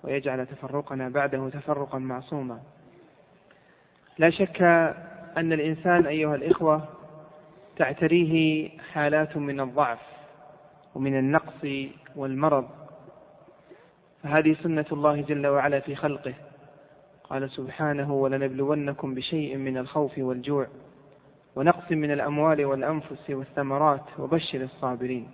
ويجعل تفرقنا بعده تفرقا معصوما. لا شك أن الإنسان أيها الإخوة تعتريه حالات من الضعف ومن النقص والمرض، فهذه سنة الله جل وعلا في خلقه. قال سبحانه: ولنبلونكم بشيء من الخوف والجوع ونقص من الأموال والأنفس والثمرات وبشر الصابرين.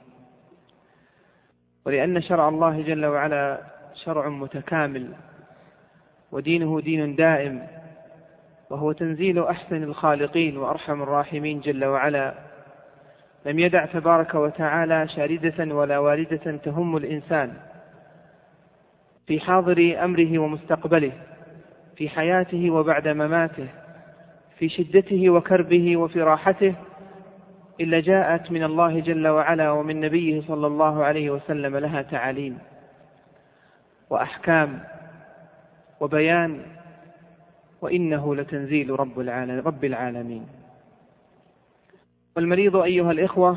ولأن شرع الله جل وعلا شرع متكامل ودينه دين دائم، وهو تنزيل أحسن الخالقين وأرحم الراحمين جل وعلا، لم يدع تبارك وتعالى شاردة ولا واردة تهم الإنسان في حاضر أمره ومستقبله، في حياته وبعد مماته، في شدته وكربه وفي راحته، إلا جاءت من الله جل وعلا ومن نبيه صلى الله عليه وسلم لها تعاليم وأحكام وبيان، وإنه لتنزيل رب العالمين. والمريض أيها الإخوة،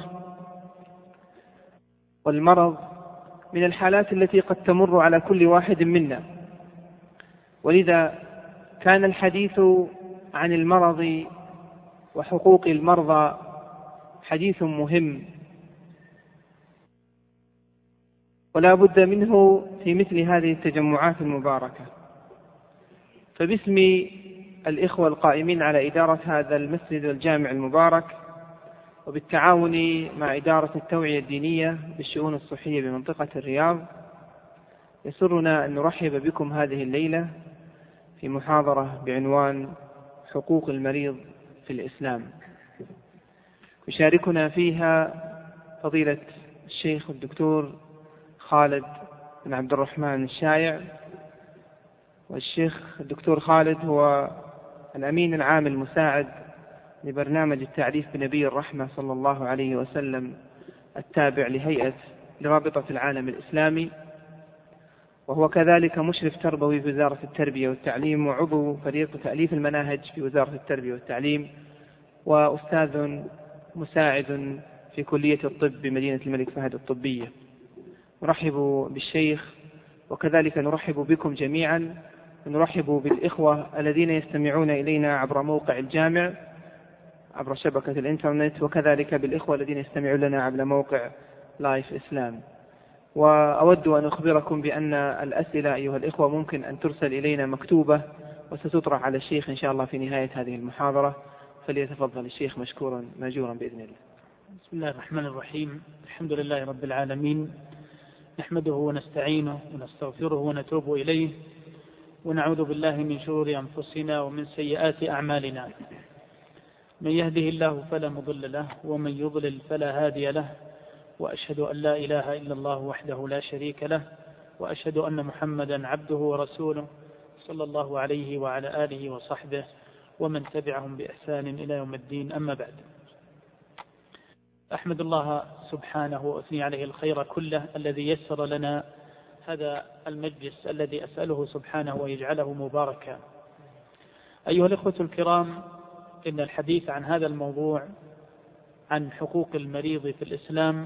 والمرض من الحالات التي قد تمر على كل واحد منا، ولذا كان الحديث عن المرض وحقوق المرضى حديث مهم ولا بد منه في مثل هذه التجمعات المباركة. فباسم الإخوة القائمين على إدارة هذا المسجد الجامع المبارك، وبالتعاون مع إدارة التوعية الدينية بالشؤون الصحية بمنطقة الرياض، يسرنا أن نرحب بكم هذه الليلة في محاضرة بعنوان حقوق المريض في الإسلام. يشاركنا فيها فضيلة الشيخ الدكتور خالد بن عبد الرحمن الشايع. والشيخ الدكتور خالد هو الأمين العام المساعد لبرنامج التعريف بنبي الرحمة صلى الله عليه وسلم التابع لرابطة العالم الإسلامي، وهو كذلك مشرف تربوي في وزارة التربية والتعليم، وعضو فريق تأليف المناهج في وزارة التربية والتعليم، وأستاذ مساعد في كلية الطب بمدينة الملك فهد الطبية. نرحب بالشيخ، وكذلك نرحب بكم جميعا، ونرحب بالإخوة الذين يستمعون إلينا عبر موقع الجامع عبر شبكة الإنترنت، وكذلك بالإخوة الذين يستمعون لنا عبر موقع لايف إسلام. وأود أن أخبركم بأن الأسئلة أيها الإخوة ممكن أن ترسل إلينا مكتوبة، وستطرح على الشيخ إن شاء الله في نهاية هذه المحاضرة. فليتفضل الشيخ مشكورا ماجورا بإذن الله. بسم الله الرحمن الرحيم. الحمد لله رب العالمين، نحمده ونستعينه ونستغفره ونتوب إليه، ونعوذ بالله من شرور أنفسنا ومن سيئات أعمالنا. من يهده الله فلا مضل له، ومن يضلل فلا هادي له، وأشهد أن لا إله إلا الله وحده لا شريك له، وأشهد أن محمدا عبده ورسوله صلى الله عليه وعلى آله وصحبه ومن تبعهم بإحسان إلى يوم الدين. أما بعد، أحمد الله سبحانه وأثني عليه الخير كله الذي يسر لنا هذا المجلس الذي أسأله سبحانه ويجعله مباركا. أيها الإخوة الكرام، إن الحديث عن هذا الموضوع، عن حقوق المريض في الإسلام،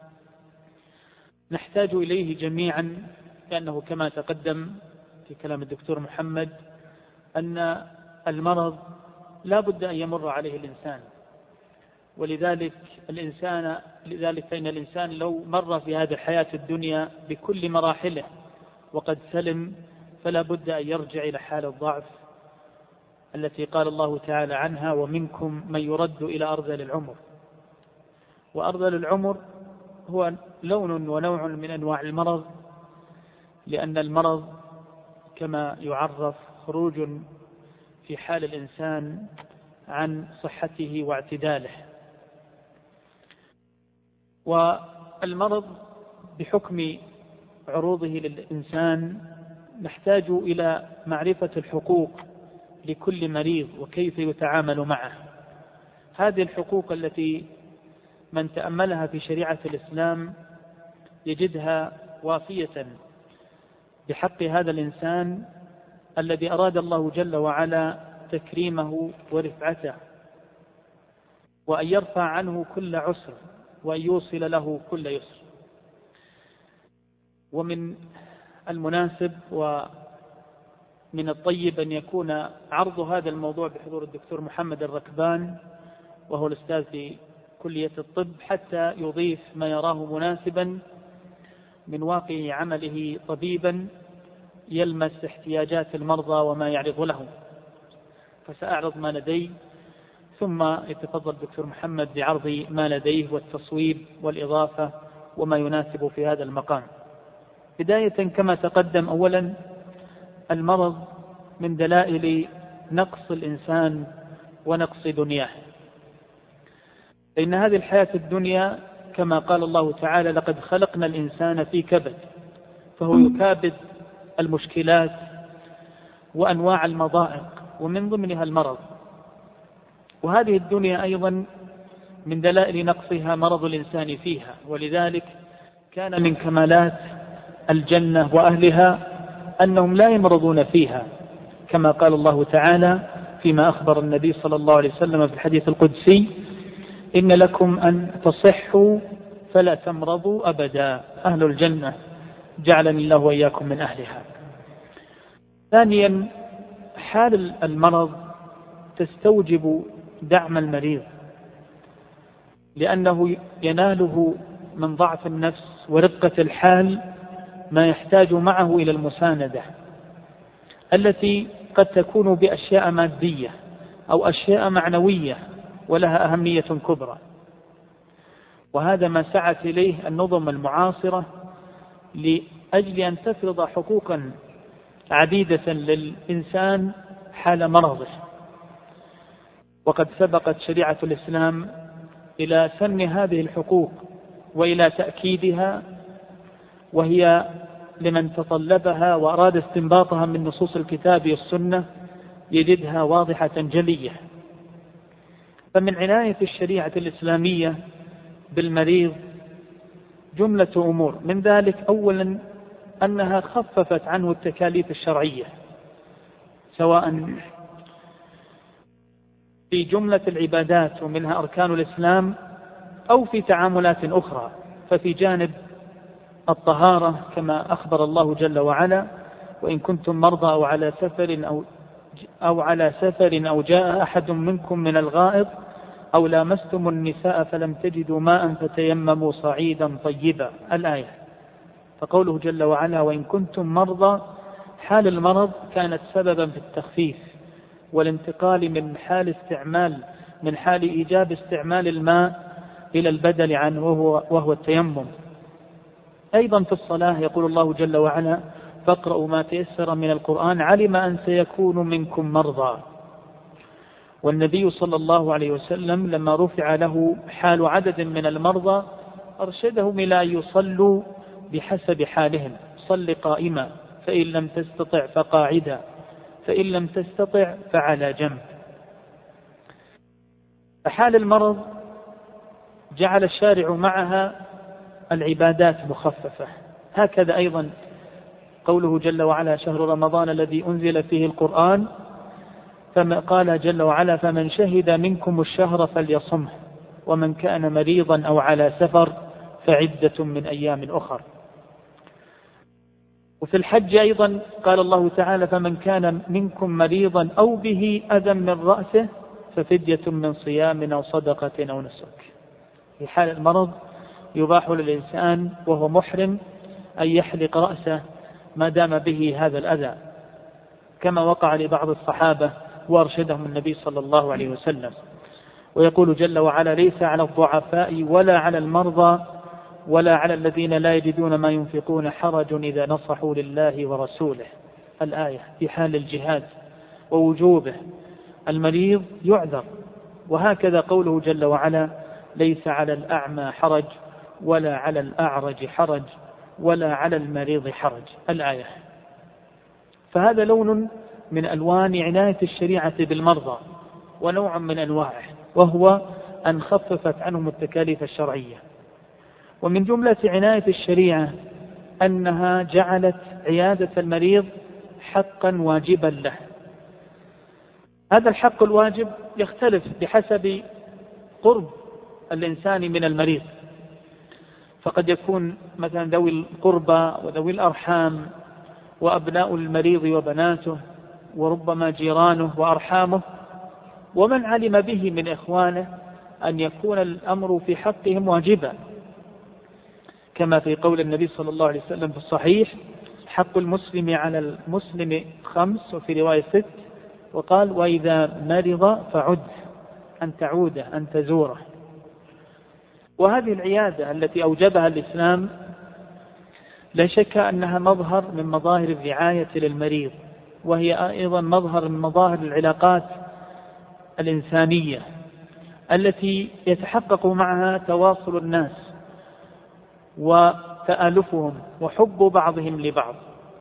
نحتاج إليه جميعا، لأنه كما تقدم في كلام الدكتور محمد أن المرض لا بد أن يمر عليه الإنسان، ولذلك فإن الإنسان لو مر في هذه الحياة الدنيا بكل مراحله وقد سلم، فلا بد أن يرجع إلى حال الضعف التي قال الله تعالى عنها: ومنكم من يرد إلى أرذل العمر. وأرذل العمر هو لون ونوع من أنواع المرض، لأن المرض كما يعرف خروج في حال الإنسان عن صحته واعتداله. والمرض بحكم عروضه للإنسان نحتاج إلى معرفة الحقوق لكل مريض وكيف يتعامل معه. هذه الحقوق التي من تأملها في شريعة الإسلام يجدها وافية بحق هذا الإنسان الذي أراد الله جل وعلا تكريمه ورفعته، وأن يرفع عنه كل عسر وأن يوصل له كل يسر. ومن المناسب ومن الطيب أن يكون عرض هذا الموضوع بحضور الدكتور محمد الركبان، وهو الأستاذ في كلية الطب، حتى يضيف ما يراه مناسبا من واقع عمله طبيبا يلمس احتياجات المرضى وما يعرض لهم. فسأعرض ما لدي، ثم يتفضل الدكتور محمد بعرض ما لديه والتصويب والإضافة وما يناسب في هذا المقام. بداية كما تقدم، أولا المرض من دلائل نقص الإنسان ونقص دنياه، فإن هذه الحياة الدنيا كما قال الله تعالى لقد خلقنا الإنسان في كبد، فهو يكابد المشكلات وأنواع المضائق ومن ضمنها المرض. وهذه الدنيا أيضا من دلائل نقصها مرض الإنسان فيها، ولذلك كان من كمالات الجنة وأهلها أنهم لا يمرضون فيها، كما قال الله تعالى فيما أخبر النبي صلى الله عليه وسلم في الحديث القدسي: إن لكم أن تصحوا فلا تمرضوا أبدا. أهل الجنة جعلني الله وإياكم من أهلها. ثانيا، حال المرض تستوجب دعم المريض، لأنه يناله من ضعف النفس ورقة الحال ما يحتاج معه إلى المساندة، التي قد تكون بأشياء مادية أو أشياء معنوية ولها أهمية كبرى. وهذا ما سعت إليه النظم المعاصرة لأجل أن تفرض حقوقا عديدة للإنسان حال مرضه. وقد سبقت شريعة الإسلام إلى سن هذه الحقوق وإلى تأكيدها، وهي لمن تطلبها وأراد استنباطها من نصوص الكتاب والسنة يجدها واضحة جلية. فمن عناية الشريعة الإسلامية بالمريض جملة أمور، من ذلك أولا أنها خففت عنه التكاليف الشرعية، سواء في جملة العبادات ومنها أركان الإسلام أو في تعاملات أخرى. ففي جانب الطهارة كما أخبر الله جل وعلا: وإن كنتم مرضى أو على سفر أو جاء أحد منكم من الغائط أو لامستم النساء فلم تجدوا ماء فتيمموا صعيدا طيبا، الآية. فقوله جل وعلا وإن كنتم مرضى، حال المرض كانت سببا في التخفيف والانتقال من حال إيجاب استعمال الماء إلى البدل عنه وهو التيمم. أيضا في الصلاة يقول الله جل وعلا: فاقرأوا ما تيسر من القرآن علم أن سيكون منكم مرضى. والنبي صلى الله عليه وسلم لما رفع له حال عدد من المرضى أرشدهم إلى أن يصلوا بحسب حالهم: صل قائما فإن لم تستطع فقاعدا فإن لم تستطع فعلى جنب. فحال المرض جعل الشارع معها العبادات مخففة. هكذا أيضا قوله جل وعلا: شهر رمضان الذي أنزل فيه القرآن، فما قال جل وعلا: فمن شهد منكم الشهر فليصمه ومن كان مريضا أو على سفر فعدة من أيام أخر. وفي الحج أيضا قال الله تعالى: فمن كان منكم مريضا أو به أذى من رأسه ففدية من صيام أو صدقة أو نسك. في حال المرض يباح للإنسان وهو محرم أن يحلق رأسه ما دام به هذا الأذى، كما وقع لبعض الصحابة وأرشدهم النبي صلى الله عليه وسلم. ويقول جل وعلا: ليس على الضعفاء ولا على المرضى ولا على الذين لا يجدون ما ينفقون حرج إذا نصحوا لله ورسوله، الآية. في حال الجهاد ووجوبه المريض يعذر. وهكذا قوله جل وعلا: ليس على الأعمى حرج ولا على الأعرج حرج ولا على المريض حرج، الآية. فهذا لون من ألوان عناية الشريعة بالمرضى ونوع من أنواعه، وهو أن خففت عنهم التكاليف الشرعية. ومن جملة عناية الشريعة أنها جعلت عيادة المريض حقا واجبا له. هذا الحق الواجب يختلف بحسب قرب الإنسان من المريض، فقد يكون مثلا ذوي القربى وذوي الأرحام وأبناء المريض وبناته، وربما جيرانه وأرحامه، ومن علم به من إخوانه، أن يكون الأمر في حقهم واجبا، كما في قول النبي صلى الله عليه وسلم في الصحيح: حق المسلم على المسلم 5، وفي رواية 6، وقال: وإذا مرض فعد، أن تعوده، أن تزوره. وهذه العيادة التي أوجبها الإسلام لا شك أنها مظهر من مظاهر الرعاية للمريض، وهي أيضا مظهر من مظاهر العلاقات الإنسانية التي يتحقق معها تواصل الناس وتآلفهم وحب بعضهم لبعض.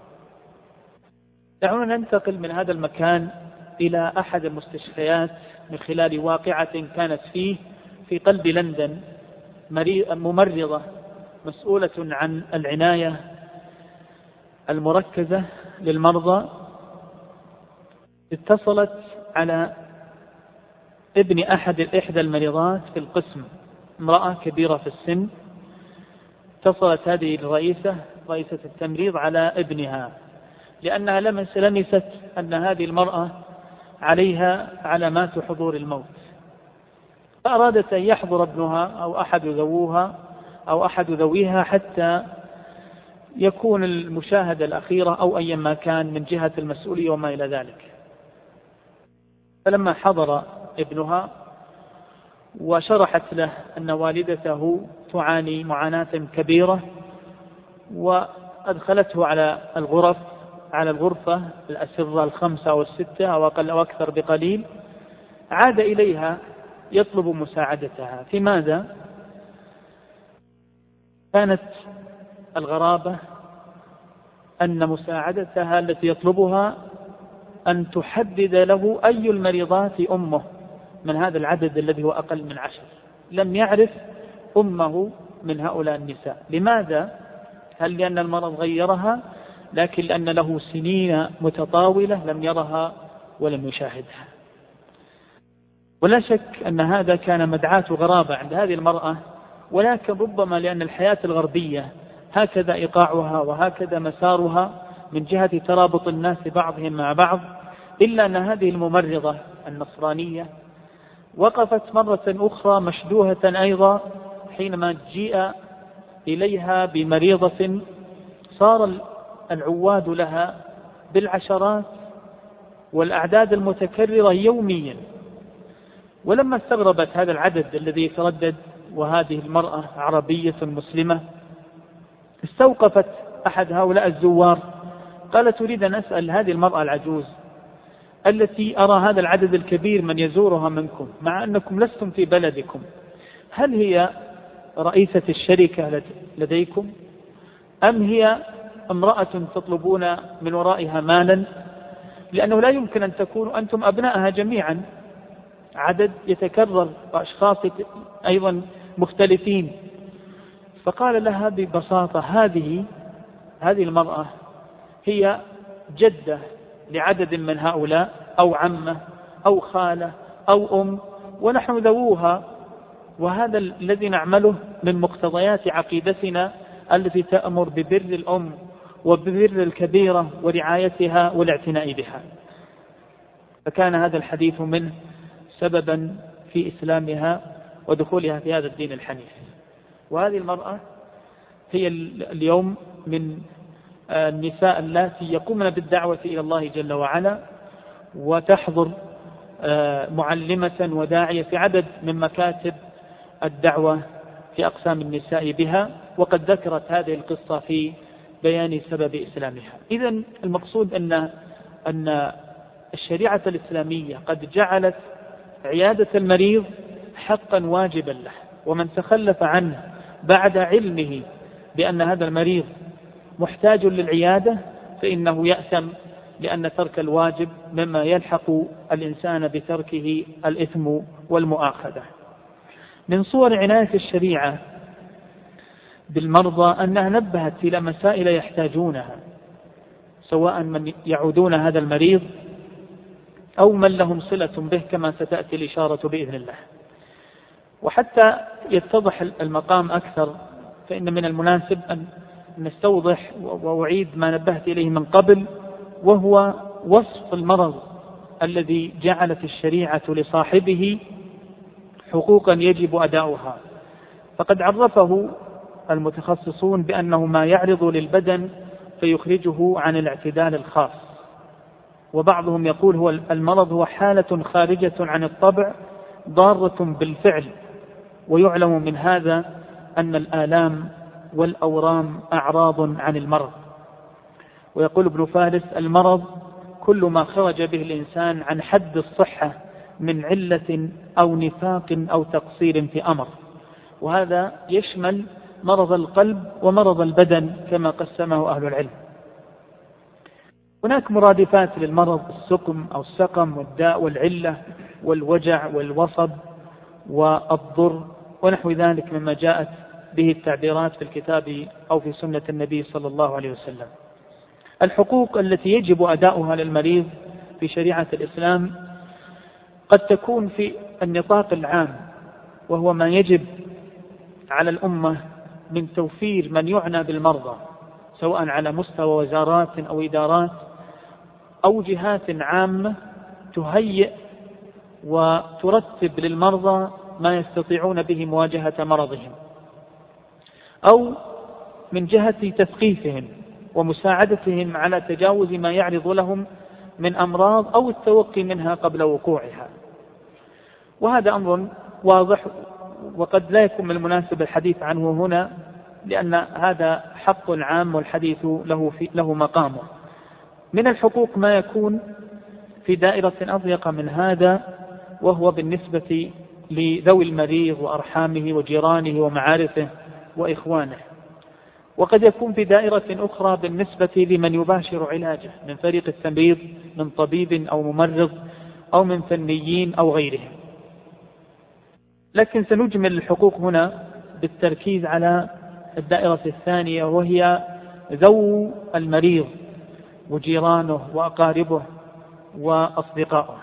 دعونا ننتقل من هذا المكان إلى أحد المستشفيات من خلال واقعة كانت فيه في قلب لندن. ممرضة مسؤولة عن العناية المركزة للمرضى اتصلت على ابن إحدى المريضات في القسم، امرأة كبيرة في السن. اتصلت هذه رئيسة التمريض على ابنها، لأنها لمست أن هذه المرأة عليها علامات حضور الموت، فأرادت أن يحضر ابنها أو أحد ذويها حتى يكون المشاهدة الأخيرة أو أي ما كان من جهة المسؤولية وما إلى ذلك. فلما حضر ابنها وشرحت له أن والدته تعاني معاناة كبيرة، وأدخلته على الغرفة الأسرة 5 أو 6 أو أقل أو أكثر بقليل، عاد إليها يطلب مساعدتها. في ماذا؟ كانت الغرابة أن مساعدتها التي يطلبها أن تحدد له أي المريضات أمه من هذا العدد الذي هو أقل من 10. لم يعرف أمه من هؤلاء النساء. لماذا؟ هل لأن المرض غيرها؟ لكن لأن له سنين متطاولة لم يرها ولم يشاهدها. ولا شك أن هذا كان مدعاة غرابة عند هذه المرأة، ولكن ربما لأن الحياة الغربية هكذا إيقاعها وهكذا مسارها من جهة ترابط الناس بعضهم مع بعض، إلا أن هذه الممرضة النصرانية وقفت مرة أخرى مشدوهة أيضا حينما جيء إليها بمريضة صار العواد لها بالعشرات والأعداد المتكررة يوميا. ولما استغربت هذا العدد الذي يتردد وهذه المرأة عربية مسلمة، استوقفت أحد هؤلاء الزوار، قالت: تريد أن أسأل هذه المرأة العجوز التي أرى هذا العدد الكبير من يزورها منكم مع أنكم لستم في بلدكم، هل هي رئيسة الشركة لديكم أم هي امرأة تطلبون من ورائها مالا؟ لأنه لا يمكن أن تكونوا أنتم أبنائها جميعا، عدد يتكرر وأشخاص أيضا مختلفين. فقال لها ببساطة: هذه المرأة هي جدة لعدد من هؤلاء، أو عمة أو خالة أو أم، ونحن ذووها، وهذا الذي نعمله من مقتضيات عقيدتنا التي تأمر ببر الأم وببر الكبيرة ورعايتها والاعتناء بها. فكان هذا الحديث منه سببا في إسلامها ودخولها في هذا الدين الحنيف. وهذه المرأة هي اليوم من النساء اللاتي يقومن بالدعوة إلى الله جل وعلا، وتحضر معلمة وداعية في عدد من مكاتب الدعوة في أقسام النساء بها، وقد ذكرت هذه القصة في بيان سبب إسلامها. إذن المقصود أن الشريعة الإسلامية قد جعلت عيادة المريض حقا واجبا له، ومن تخلف عنه بعد علمه بأن هذا المريض محتاج للعيادة فإنه يأثم، لأن ترك الواجب مما يلحق الإنسان بتركه الإثم والمؤاخذة. من صور عناية الشريعة بالمرضى أنها نبهت إلى مسائل يحتاجونها، سواء من يعودون هذا المريض أو من لهم صلة به، كما ستأتي الإشارة بإذن الله. وحتى يتضح المقام أكثر، فإن من المناسب أن نستوضح وأعيد ما نبهت إليه من قبل، وهو وصف المرض الذي جعلت الشريعة لصاحبه حقوقا يجب أداؤها. فقد عرفه المتخصصون بأنه ما يعرض للبدن فيخرجه عن الاعتدال الخاص، وبعضهم يقول هو المرض هو حالة خارجة عن الطبع ضارة بالفعل، ويعلم من هذا أن الآلام والأورام أعراض عن المرض. ويقول ابن فارس: المرض كل ما خرج به الإنسان عن حد الصحة من علة أو نفاق أو تقصير في أمر، وهذا يشمل مرض القلب ومرض البدن كما قسمه أهل العلم. هناك مرادفات للمرض: السقم أو السقم والداء والعلة والوجع والوصب والضر ونحو ذلك مما جاءت به التعبيرات في الكتاب أو في سنة النبي صلى الله عليه وسلم. الحقوق التي يجب أداؤها للمريض في شريعة الإسلام قد تكون في النطاق العام، وهو ما يجب على الأمة من توفير من يعنى بالمرضى، سواء على مستوى وزارات أو إدارات أو جهات عامة تهيئ وترتب للمرضى ما يستطيعون به مواجهة مرضهم، أو من جهة تثقيفهم ومساعدتهم على تجاوز ما يعرض لهم من أمراض أو التوقي منها قبل وقوعها. وهذا أمر واضح، وقد لا يكون من المناسب الحديث عنه هنا، لأن هذا حق عام والحديث له مقامه. من الحقوق ما يكون في دائرة أضيق من هذا، وهو بالنسبة لذوي المريض وأرحامه وجيرانه ومعارفه وإخوانه، وقد يكون في دائرة أخرى بالنسبة لمن يباشر علاجه من فريق التمريض من طبيب أو ممرض أو من فنيين أو غيرهم. لكن سنجمل الحقوق هنا بالتركيز على الدائرة الثانية، وهي ذو المريض وجيرانه وأقاربه وأصدقائه.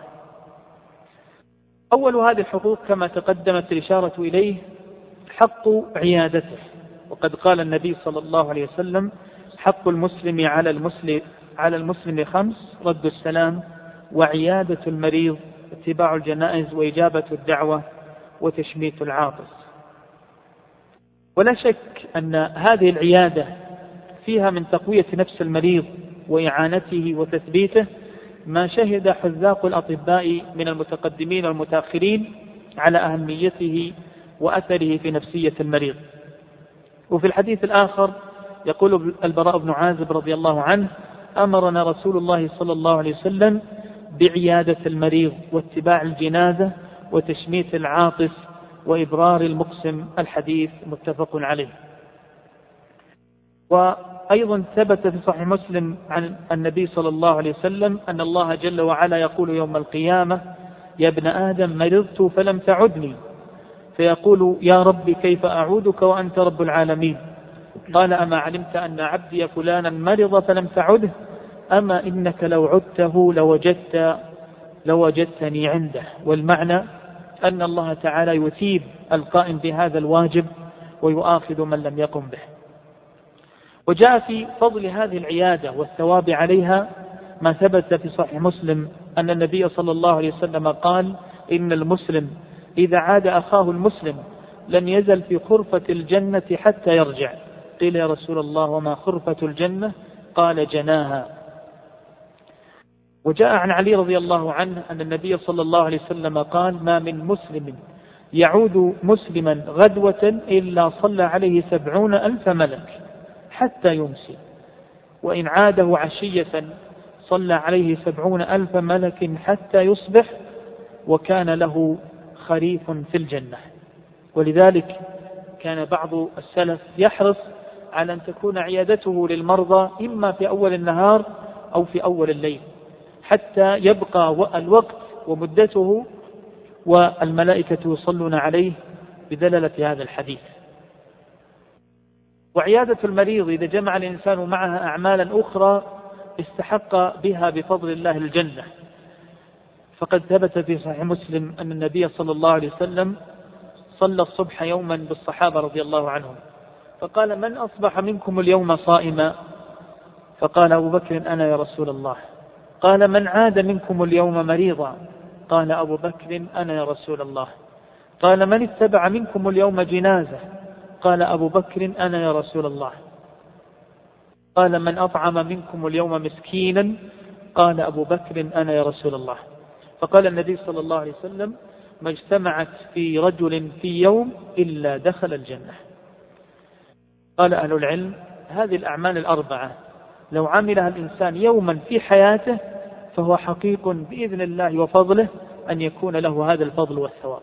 أول هذه الحقوق كما تقدمت الإشارة إليه حق عيادته، وقد قال النبي صلى الله عليه وسلم: حق المسلم على المسلم 5: رد السلام، وعيادة المريض، اتباع الجنائز، وإجابة الدعوة، وتشميت العاطس. ولا شك أن هذه العيادة فيها من تقوية نفس المريض وإعانته وتثبيته ما شهد حذاق الأطباء من المتقدمين والمتأخرين على أهميته وأثره في نفسية المريض. وفي الحديث الآخر يقول البراء بن عازب رضي الله عنه: أمرنا رسول الله صلى الله عليه وسلم بعيادة المريض واتباع الجنازة وتشميت العاطس وإبرار المقسم. الحديث متفق عليه. وأيضا ثبت في صحيح مسلم عن النبي صلى الله عليه وسلم أن الله جل وعلا يقول يوم القيامة: يا ابن آدم مرضت فلم تعدني، فيقول: يا رب كيف أعودك وأنت رب العالمين؟ قال: أما علمت أن عبدي فلانا مرض فلم تعده؟ أما إنك لو عدته لوجدتني عنده. والمعنى أن الله تعالى يثيب القائم بهذا الواجب ويؤاخذ من لم يقم به. وجاء في فضل هذه العيادة والثواب عليها ما ثبت في صحيح مسلم أن النبي صلى الله عليه وسلم قال: إن المسلم إذا عاد أخاه المسلم لم يزل في خرفة الجنة حتى يرجع. قيل: يا رسول الله وما خرفة الجنة؟ قال: جناها. وجاء عن علي رضي الله عنه أن النبي صلى الله عليه وسلم قال: ما من مسلم يعود مسلما غدوة إلا صلى عليه 70,000 ملك حتى يمسي، وإن عاده عشية صلى عليه 70,000 ملك حتى يصبح، وكان له خريف في الجنة. ولذلك كان بعض السلف يحرص على أن تكون عيادته للمرضى إما في أول النهار أو في أول الليل، حتى يبقى الوقت ومدته والملائكة يصلون عليه بدلالة هذا الحديث. وعيادة المريض إذا جمع الإنسان معها أعمالا أخرى استحق بها بفضل الله الجنة. فقد ثبت في صحيح مسلم أن النبي صلى الله عليه وسلم صلى الصبح يوما بالصحابة رضي الله عنهم، فقال: من أصبح منكم اليوم صائما؟ فقال أبو بكر: أنا يا رسول الله. قال: من عاد منكم اليوم مريضا؟ قال أبو بكر: أنا يا رسول الله. قال: من اتبع منكم اليوم جنازة؟ قال أبو بكر: أنا يا رسول الله. قال: من أطعم منكم اليوم مسكينا؟ قال أبو بكر: أنا يا رسول الله. فقال النبي صلى الله عليه وسلم: ما اجتمعت في رجل في يوم إلا دخل الجنة. قال أهل العلم: هذه الأعمال الأربعة لو عملها الإنسان يوما في حياته فهو حقيق بإذن الله وفضله أن يكون له هذا الفضل والثواب.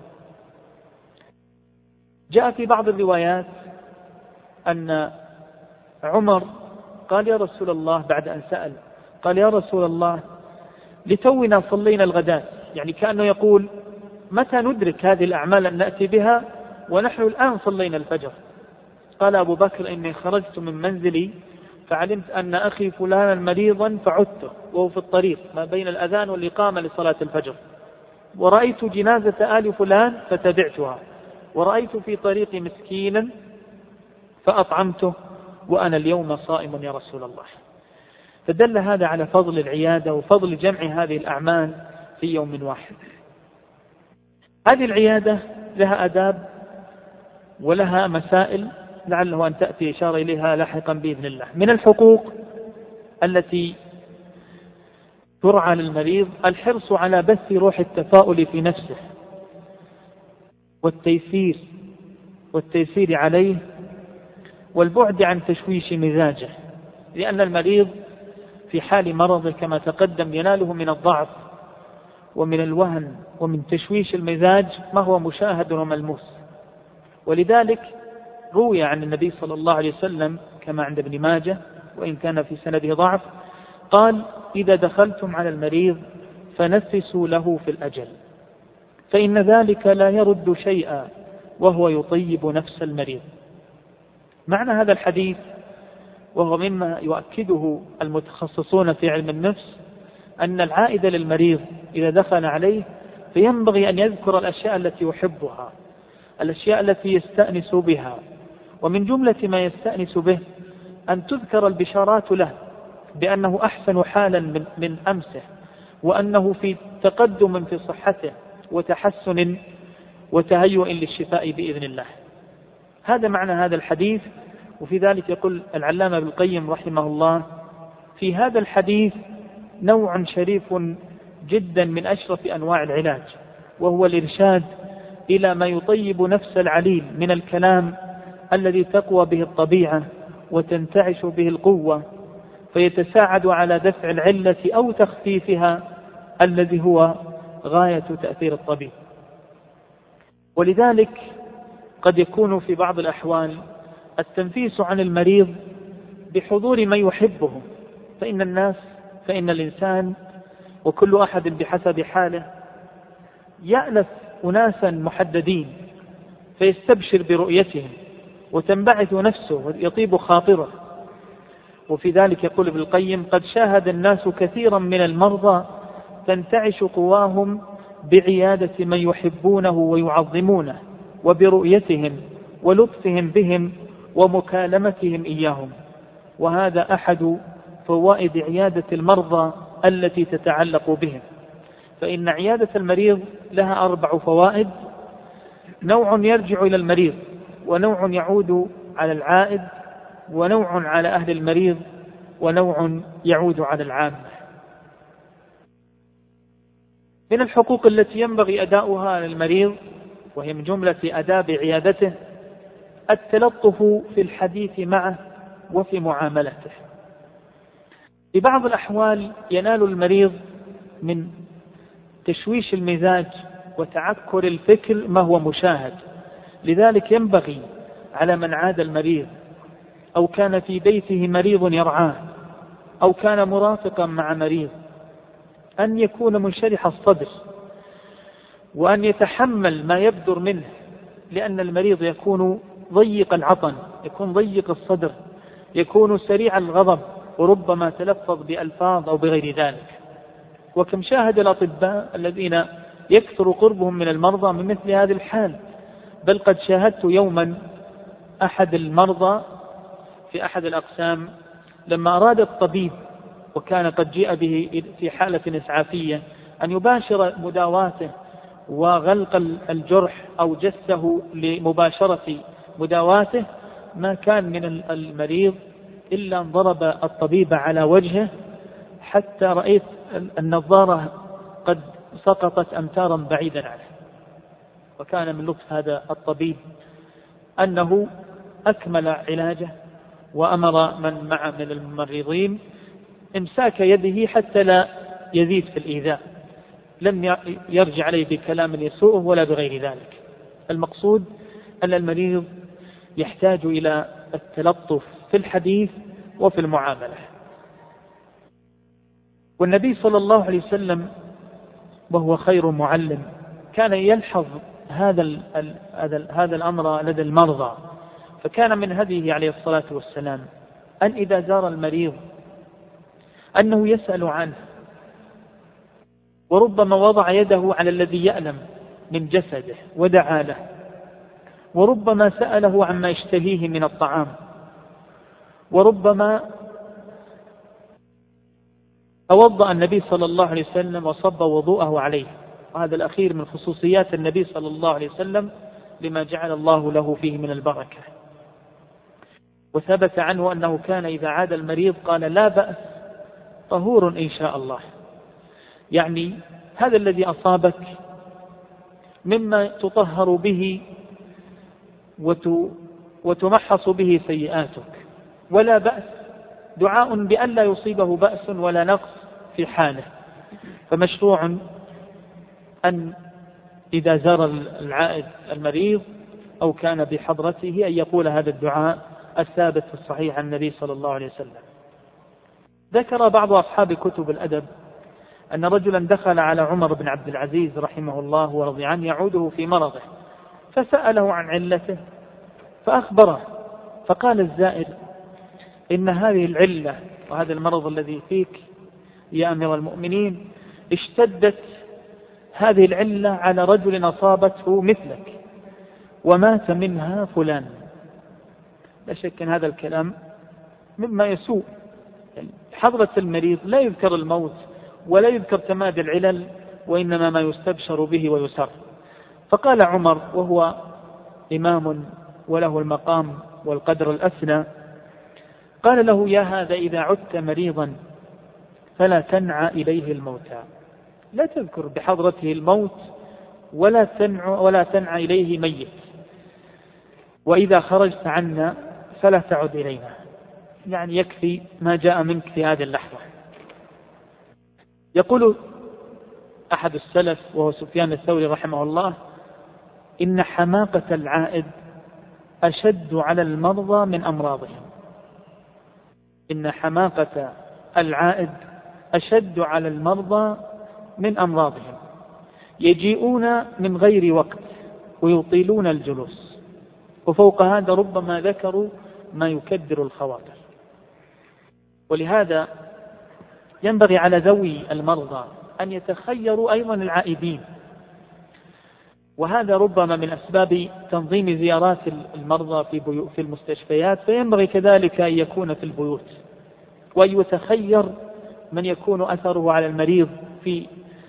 جاء في بعض الروايات أن عمر قال: يا رسول الله، بعد أن سأل قال: يا رسول الله، لتونا صلينا الغداة، يعني كأنه يقول: متى ندرك هذه الأعمال أن نأتي بها ونحن الآن صلينا الفجر؟ قال أبو بكر: إني خرجت من منزلي فعلمت أن أخي فلانا مريضا فعدته وهو في الطريق ما بين الأذان والإقامة لصلاة الفجر، ورأيت جنازة آل فلان فتبعتها، ورأيت في طريقي مسكينا فأطعمته، وأنا اليوم صائم يا رسول الله. فدل هذا على فضل العيادة وفضل جمع هذه الأعمال في يوم واحد. هذه العيادة لها آداب ولها مسائل لعله أن تأتي إشارة إليها لاحقا بإذن الله. من الحقوق التي ترعى للمريض الحرص على بث روح التفاؤل في نفسه والتيسير عليه والبعد عن تشويش مزاجه، لأن المريض في حال مرضه كما تقدم يناله من الضعف ومن الوهن ومن تشويش المزاج ما هو مشاهد وملموس. ولذلك روي عن النبي صلى الله عليه وسلم كما عند ابن ماجه وإن كان في سنده ضعف قال: إذا دخلتم على المريض فنفسوا له في الأجل، فإن ذلك لا يرد شيئا وهو يطيب نفس المريض. معنى هذا الحديث، وهو مما يؤكده المتخصصون في علم النفس، أن العائد للمريض إذا دخل عليه فينبغي أن يذكر الأشياء التي يحبها، الأشياء التي يستأنس بها، ومن جملة ما يستأنس به أن تذكر البشارات له بأنه أحسن حالا من أمسه، وأنه في تقدم في صحته وتحسن وتهيؤ للشفاء بإذن الله. هذا معنى هذا الحديث. وفي ذلك يقول العلامة ابن القيم رحمه الله: في هذا الحديث نوع شريف جدا من أشرف أنواع العلاج، وهو الإرشاد إلى ما يطيب نفس العليل من الكلام الذي تقوى به الطبيعة وتنتعش به القوة، فيتساعد على دفع العلة أو تخفيفها الذي هو غاية تأثير الطبيب. ولذلك قد يكون في بعض الأحوال التنفيس عن المريض بحضور من يحبه، فإن الإنسان وكل أحد بحسب حاله يألف أناسا محددين فيستبشر برؤيتهم وتنبعث نفسه ويطيب خاطره. وفي ذلك يقول ابن القيم: قد شاهد الناس كثيرا من المرضى تنتعش قواهم بعيادة من يحبونه ويعظمونه وبرؤيتهم ولطفهم بهم ومكالمتهم إياهم. وهذا أحد فوائد عيادة المرضى التي تتعلق بهم، فإن عيادة المريض لها 4 فوائد: نوع يرجع إلى المريض، ونوع يعود على العائد، ونوع على أهل المريض، ونوع يعود على العامة. من الحقوق التي ينبغي أداؤها للمريض وهي من جملة آداب عيادته التلطف في الحديث معه وفي معاملته. في بعض الأحوال ينال المريض من تشويش المزاج وتعكر الفكر ما هو مشاهد، لذلك ينبغي على من عاد المريض أو كان في بيته مريض يرعاه أو كان مرافقا مع مريض أن يكون منشرح الصدر وأن يتحمل ما يبدر منه، لأن المريض يكون ضيق العطن، يكون ضيق الصدر، يكون سريع الغضب، وربما تلفظ بألفاظ أو بغير ذلك. وكم شاهد الأطباء الذين يكثر قربهم من المرضى من مثل هذه الحال. بل قد شاهدت يوما أحد المرضى في أحد الأقسام لما أراد الطبيب وكان قد جيء به في حالة إسعافية أن يباشر مداواته وغلق الجرح أو جسه لمباشرة مداواته، ما كان من المريض إلا أن ضرب الطبيب على وجهه حتى رأيت النظارة قد سقطت أمتارا بعيدا عنه. وكان من لطف هذا الطبيب أنه أكمل علاجه وأمر من معه من الممرضين إمساك يده حتى لا يزيد في الإيذاء، لم يرجع عليه بكلام يسوءه ولا بغير ذلك. المقصود أن المريض يحتاج إلى التلطف في الحديث وفي المعاملة. والنبي صلى الله عليه وسلم وهو خير معلم كان يلحظ هذا الأمر لدى المرضى، فكان من هديه عليه الصلاة والسلام أن إذا زار المريض أنه يسأل عنه، وربما وضع يده على الذي يألم من جسده ودعا له، وربما سأله عما يشتهيه من الطعام، وربما توضأ النبي صلى الله عليه وسلم وصب وضوءه عليه. وهذا الأخير من خصوصيات النبي صلى الله عليه وسلم لما جعل الله له فيه من البركة. وثبت عنه أنه كان إذا عاد المريض قال: لا بأس، طهور إن شاء الله. يعني هذا الذي أصابك مما تطهر به وتمحص به سيئاتك، ولا بأس، دعاء بأن لا يصيبه بأس ولا نقص في حاله. فمشروع أن إذا زار العائد المريض أو كان بحضرته أن يقول هذا الدعاء الثابت في الصحيح عن النبي صلى الله عليه وسلم. ذكر بعض أصحاب كتب الأدب أن رجلا دخل على عمر بن عبد العزيز رحمه الله ورضي عنه يعوده في مرضه، فسأله عن علته فأخبره، فقال الزائر: إن هذه العلة وهذا المرض الذي فيك يا أمير المؤمنين اشتدت هذه العلة على رجل أصابته مثلك ومات منها فلان. لا شك أن هذا الكلام مما يسوء. حضرة المريض لا يذكر الموت ولا يذكر تمادي العلل، وإنما ما يستبشر به ويسر. فقال عمر وهو إمام وله المقام والقدر الأسنى، قال له: يا هذا إذا عدت مريضا فلا تنعى إليه الموتى، لا تذكر بحضرته الموت ولا تنعى إليه ميت، وإذا خرجت عنا فلا تعد إلينا، يعني يكفي ما جاء منك في هذه اللحظة. يقول أحد السلف وهو سفيان الثوري رحمه الله: إن حماقة العائد أشد على المرضى من أمراضهم. إن حماقة العائد أشد على المرضى من أمراضهم، يجيئون من غير وقت ويطيلون الجلوس، وفوق هذا ربما ذكروا ما يكدر الخواطر. ولهذا ينبغي على ذوي المرضى أن يتخيروا أيضا العائدين، وهذا ربما من أسباب تنظيم زيارات المرضى في المستشفيات، فينبغي كذلك أن يكون في البيوت، وأن يتخير من يكون أثره على المريض في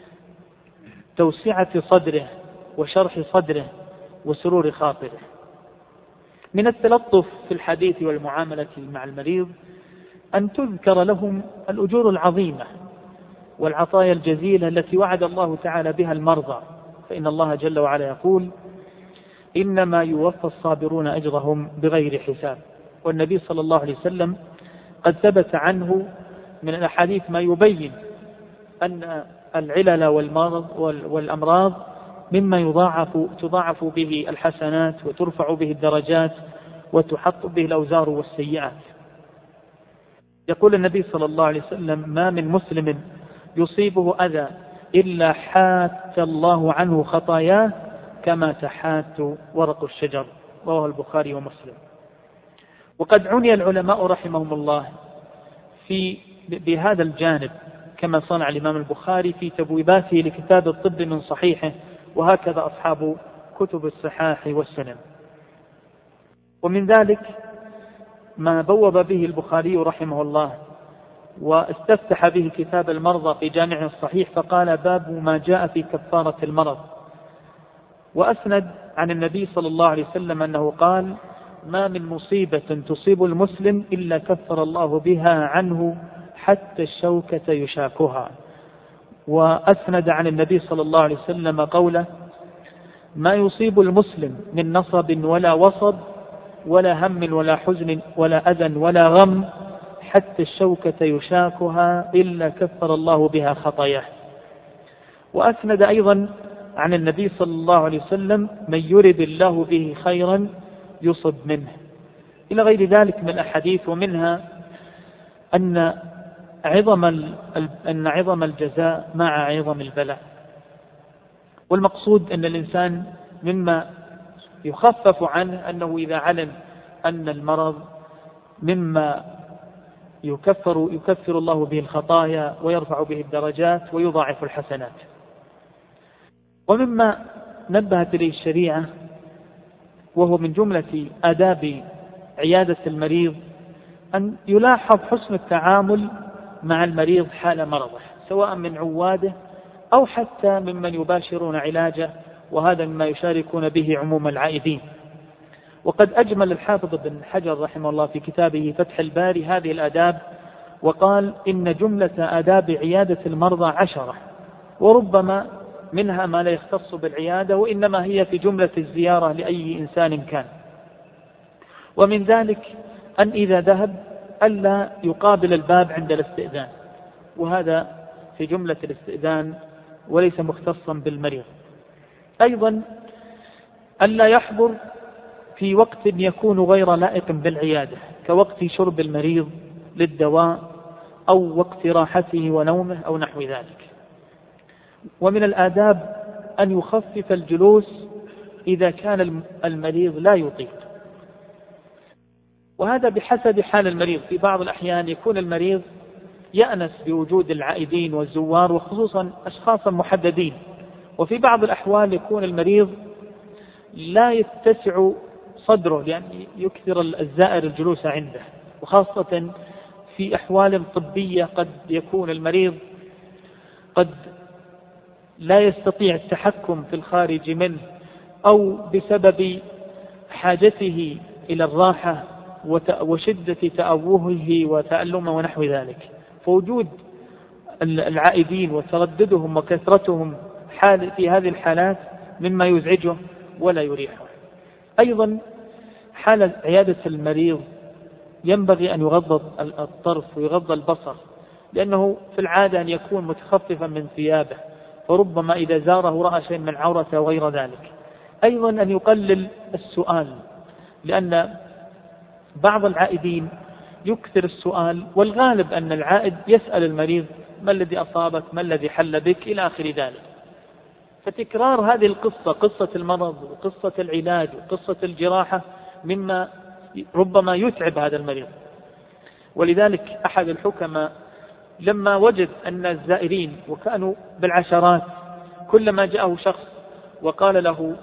توسعة صدره وشرح صدره وسرور خاطره. من التلطف في الحديث والمعاملة مع المريض أن تذكر لهم الأجور العظيمة والعطايا الجزيلة التي وعد الله تعالى بها المرضى، فإن الله جل وعلا يقول: إنما يوفى الصابرون أجرهم بغير حساب. والنبي صلى الله عليه وسلم قد ثبت عنه من الأحاديث ما يبين أن العلل والأمراض مما تضاعف به الحسنات وترفع به الدرجات وتحط به الأوزار والسيئات. يقول النبي صلى الله عليه وسلم: ما من مسلم يصيبه أذى إلا حات الله عنه خطاياه كما تحات ورق الشجر. رواه البخاري ومسلم. وقد عني العلماء رحمهم الله بهذا الجانب، كما صنع الإمام البخاري في تبويباته لكتاب الطب من صحيحه، وهكذا أصحاب كتب الصحاح والسنن. ومن ذلك ما بوب به البخاري رحمه الله واستفتح به كتاب المرضى في جامعه الصحيح، فقال: باب ما جاء في كفارة المرض. وأسند عن النبي صلى الله عليه وسلم أنه قال: ما من مصيبة تصيب المسلم إلا كفر الله بها عنه حتى الشوكة يشاكها. وأسند عن النبي صلى الله عليه وسلم قوله: ما يصيب المسلم من نصب ولا وصب ولا هم ولا حزن ولا أذى ولا غم حتى الشوكة يشاكها إلا كفر الله بها خطاياه. وأسند أيضا عن النبي صلى الله عليه وسلم: من يرد الله به خيرا يصب منه، إلى غير ذلك من الأحاديث. ومنها أن عظم الجزاء مع عظم البلاء. والمقصود أن الإنسان مما يخفف عنه أنه إذا علم أن المرض مما يكفر الله به الخطايا ويرفع به الدرجات ويضاعف الحسنات. ومما نبهت إليه الشريعة وهو من جملة آداب عيادة المريض أن يلاحظ حسن التعامل مع المريض حال مرضه، سواء من عواده أو حتى ممن يباشرون علاجه، وهذا مما يشاركون به عموم العائدين. وقد أجمل الحافظ بن حجر رحمه الله في كتابه فتح الباري هذه الآداب، وقال: إن جملة آداب عيادة المرضى 10، وربما منها ما لا يختص بالعيادة، وإنما هي في جملة الزيارة لأي إنسان كان. ومن ذلك أن إذا ذهب ألا يقابل الباب عند الاستئذان، وهذا في جملة الاستئذان وليس مختصا بالمريض. أيضا ألا يحضر في وقت يكون غير لائق بالعيادة، كوقت شرب المريض للدواء أو وقت راحته ونومه أو نحو ذلك. ومن الآداب أن يخفف الجلوس إذا كان المريض لا يطيق، وهذا بحسب حال المريض. في بعض الأحيان يكون المريض يأنس بوجود العائدين والزوار، وخصوصا أشخاصا محددين. وفي بعض الأحوال يكون المريض لا يتسع صدره لأن يكثر الزائر الجلوس عنده، وخاصة في أحوال طبية قد يكون المريض قد لا يستطيع التحكم في الخارج منه، أو بسبب حاجته إلى الراحة وشدة تأوهه وتألمه ونحو ذلك. فوجود العائدين وترددهم وكثرتهم في هذه الحالات مما يزعجه ولا يريحه. أيضا حال عيادة المريض ينبغي أن يغض الطرف ويغض البصر، لأنه في العادة أن يكون متخففا من ثيابه، وربما إذا زاره رأى شيء من عورته وغير ذلك. أيضا أن يقلل السؤال، لأن بعض العائدين يكثر السؤال، والغالب أن العائد يسأل المريض: ما الذي أصابك؟ ما الذي حل بك؟ إلى آخر ذلك. فتكرار هذه القصة، قصة المرض وقصة العلاج وقصة الجراحة، مما ربما يتعب هذا المريض. ولذلك أحد الحكماء لما وجد أن الزائرين وكانوا بالعشرات كلما جاءه شخص وقال له: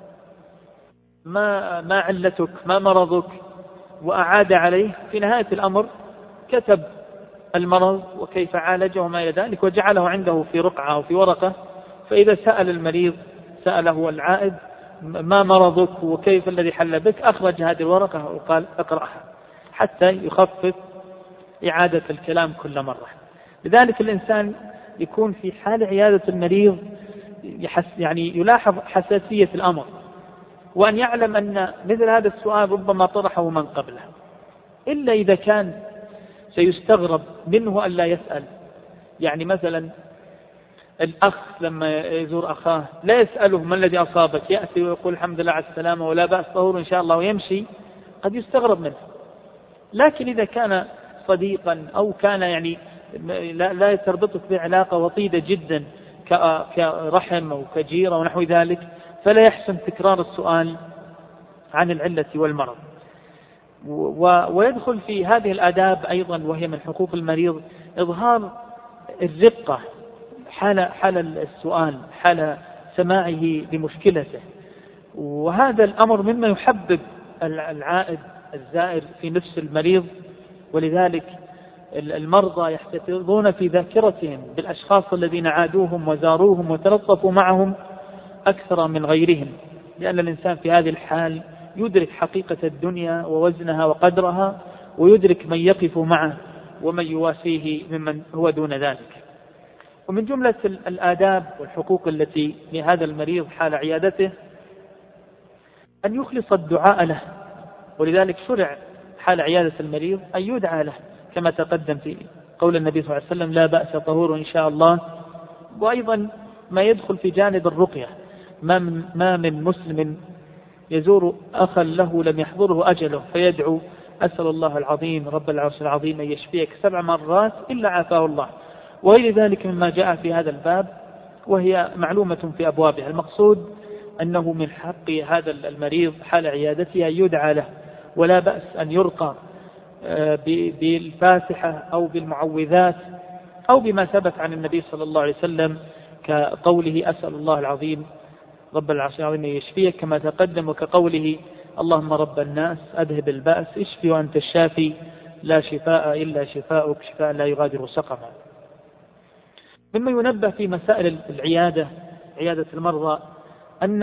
ما علتك؟ ما مرضك؟ وأعاد عليه، في نهاية الأمر كتب المرض وكيف عالجه وما إلى ذلك، وجعله عنده في رقعة أو في ورقة. فإذا سأل المريض سأله العائد: ما مرضك وكيف الذي حل بك؟ أخرج هذه الورقة وقال: اقرأها، حتى يخفف إعادة الكلام كل مرة. لذلك الإنسان يكون في حال عيادة المريض يعني يلاحظ حساسية الأمر، وأن يعلم أن مثل هذا السؤال ربما طرحه من قبله، إلا إذا كان سيستغرب منه أن لا يسأل. يعني مثلا الأخ لما يزور أخاه لا يسأله: ما الذي أصابك؟ يأتي ويقول: الحمد لله على السلامة ولا بأس، طهور إن شاء الله، ويمشي. قد يستغرب منه. لكن إذا كان صديقا أو كان يعني لا تربطك بعلاقة وطيدة جدا كرحم أو كجيرة ونحو ذلك، فلا يحسن تكرار السؤال عن العلة والمرض. ويدخل في هذه الآداب أيضا، وهي من حقوق المريض، إظهار الرقة حال السؤال، حال سماعه لمشكلته. وهذا الأمر مما يحبب العائد الزائر في نفس المريض، ولذلك المرضى يحتفظون في ذاكرتهم بالأشخاص الذين عادوهم وزاروهم وتلطفوا معهم أكثر من غيرهم، لأن الإنسان في هذه الحال يدرك حقيقة الدنيا ووزنها وقدرها، ويدرك من يقف معه ومن يواسيه ممن هو دون ذلك. ومن جملة الآداب والحقوق التي لهذا المريض حال عيادته أن يخلص الدعاء له، ولذلك شرع حال عيادة المريض أن يدعى له كما تقدم في قول النبي صلى الله عليه وسلم: لا بأس طهور إن شاء الله. وأيضا ما يدخل في جانب الرقية، ما من مسلم يزور أخا له لم يحضره أجله فيدعو: أسأل الله العظيم رب العرش العظيم أن يشفيك 7 مرات إلا عافاه الله، وغير ذلك مما جاء في هذا الباب، وهي معلومة في أبوابها. المقصود أنه من حق هذا المريض حال عيادته أن يدعى له، ولا بأس أن يرقى بالفاتحة أو بالمعوذات أو بما ثبت عن النبي صلى الله عليه وسلم كقوله: أسأل الله العظيم رب العرش العظيم أن يشفيك، كما تقدم، وكقوله: اللهم رب الناس أذهب البأس اشفي وأنت الشافي لا شفاء إلا شفاؤك شفاء لا يغادر سقما. مما ينبه في مسائل العيادة، عيادة المرضى، أن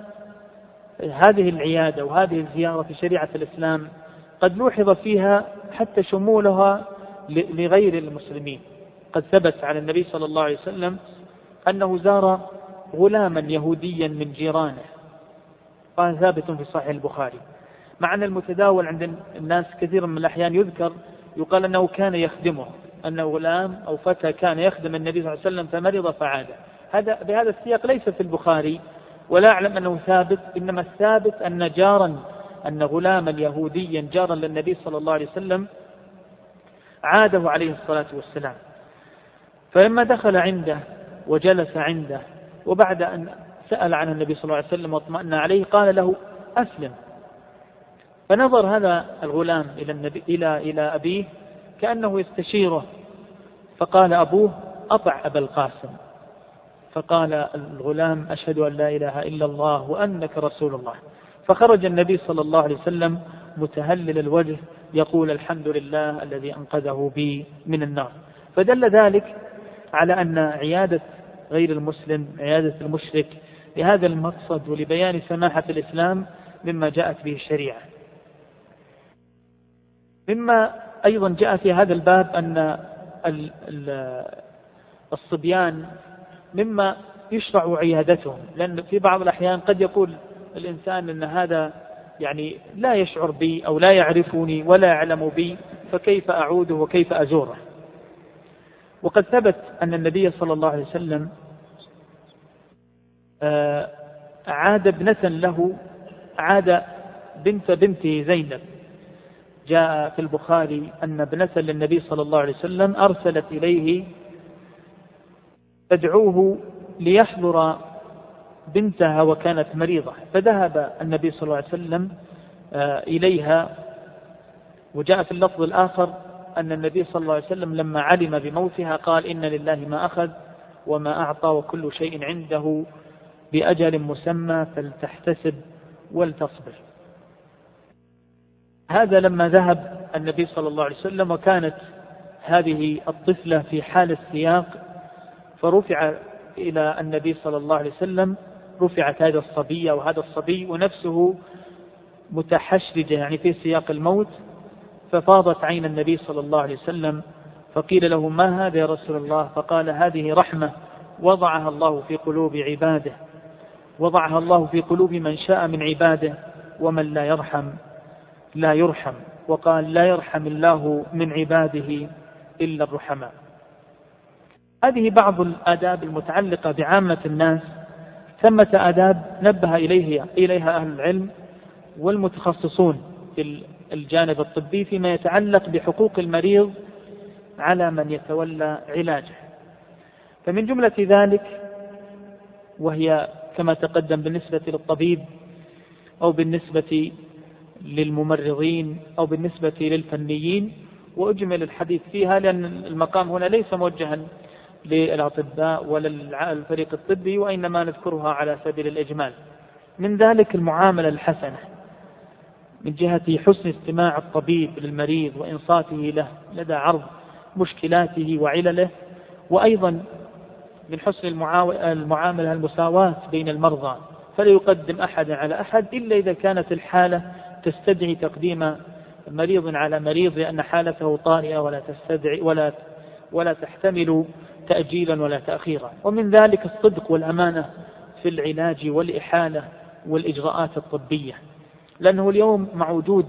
هذه العيادة وهذه الزيارة في شريعة الإسلام قد لوحظ فيها حتى شمولها لغير المسلمين. قد ثبت عن النبي صلى الله عليه وسلم أنه زار غلاما يهوديا من جيرانه، قال ثابت في صحيح البخاري، مع أن المتداول عند الناس كثيرا من الأحيان يقال أنه كان يخدمه، أنه غلام أو فتى كان يخدم النبي صلى الله عليه وسلم فمرض فعاد. هذا بهذا السياق ليس في البخاري، ولا أعلم أنه ثابت، إنما الثابت أن غلاما يهوديا جارا للنبي صلى الله عليه وسلم عاده عليه الصلاة والسلام، فلما دخل عنده وجلس عنده وبعد أن سأل عن النبي صلى الله عليه وسلم واطمأن عليه قال له: أسلم. فنظر هذا الغلام إلى أبيه كأنه يستشيره، فقال أبوه: أطع أبا القاسم. فقال الغلام: أشهد أن لا إله إلا الله وأنك رسول الله. فخرج النبي صلى الله عليه وسلم متهلل الوجه يقول: الحمد لله الذي أنقذه بي من النار. فدل ذلك على أن عيادة غير المسلم، عيادة المشرك، لهذا المقصد ولبيان سماحة الإسلام مما جاءت به الشريعة. مما أيضا جاء في هذا الباب أن الصبيان مما يشرع عيادتهم، لأن في بعض الأحيان قد يقول الإنسان أن هذا يعني لا يشعر بي أو لا يعرفني ولا يعلم بي، فكيف أعوده وكيف أزوره. وقد ثبت أن النبي صلى الله عليه وسلم عاد ابنة له، عاد بنته زينب. جاء في البخاري أن ابنة للنبي صلى الله عليه وسلم أرسلت إليه تدعوه ليحضر بنتها وكانت مريضة، فذهب النبي صلى الله عليه وسلم إليها. وجاء في اللفظ الآخر أن النبي صلى الله عليه وسلم لما علم بموتها قال: إن لله ما أخذ وما أعطى وكل شيء عنده بأجل مسمى فلتحتسب ولتصبر. هذا لما ذهب النبي صلى الله عليه وسلم، وكانت هذه الطفلة في حال السياق، فرفع إلى النبي صلى الله عليه وسلم، رفعت هذا الصبي أو هذا الصبي ونفسه متحشرجة يعني في سياق الموت، ففاضت عين النبي صلى الله عليه وسلم، فقيل له: ما هذا يا رسول الله؟ فقال: هذه رحمة وضعها الله في قلوب عباده، وضعها الله في قلوب من شاء من عباده، ومن لا يرحم لا يرحم. وقال: لا يرحم الله من عباده إلا الرحماء. هذه بعض الآداب المتعلقة بعامة الناس. ثمة آداب نبه إليها أهل العلم والمتخصصون في الجانب الطبي فيما يتعلق بحقوق المريض على من يتولى علاجه. فمن جملة ذلك، وهي كما تقدم بالنسبة للطبيب أو بالنسبة للممرضين أو بالنسبة للفنيين، وأجمل الحديث فيها لأن المقام هنا ليس موجها للأطباء ولا الفريق الطبي، وإنما نذكرها على سبيل الإجمال. من ذلك المعاملة الحسنة، من جهة حسن استماع الطبيب للمريض وإنصاته له لدى عرض مشكلاته وعلله، وأيضا من حسن المعاملة المساواة بين المرضى، فلا يقدم أحد على أحد إلا إذا كانت الحالة تستدعي تقديم مريض على مريض، لأن حالته طارئة ولا تستدعي ولا تحتمل تأجيلا ولا تأخيرا. ومن ذلك الصدق والأمانة في العلاج والإحالة والإجراءات الطبية، لأنه اليوم مع وجود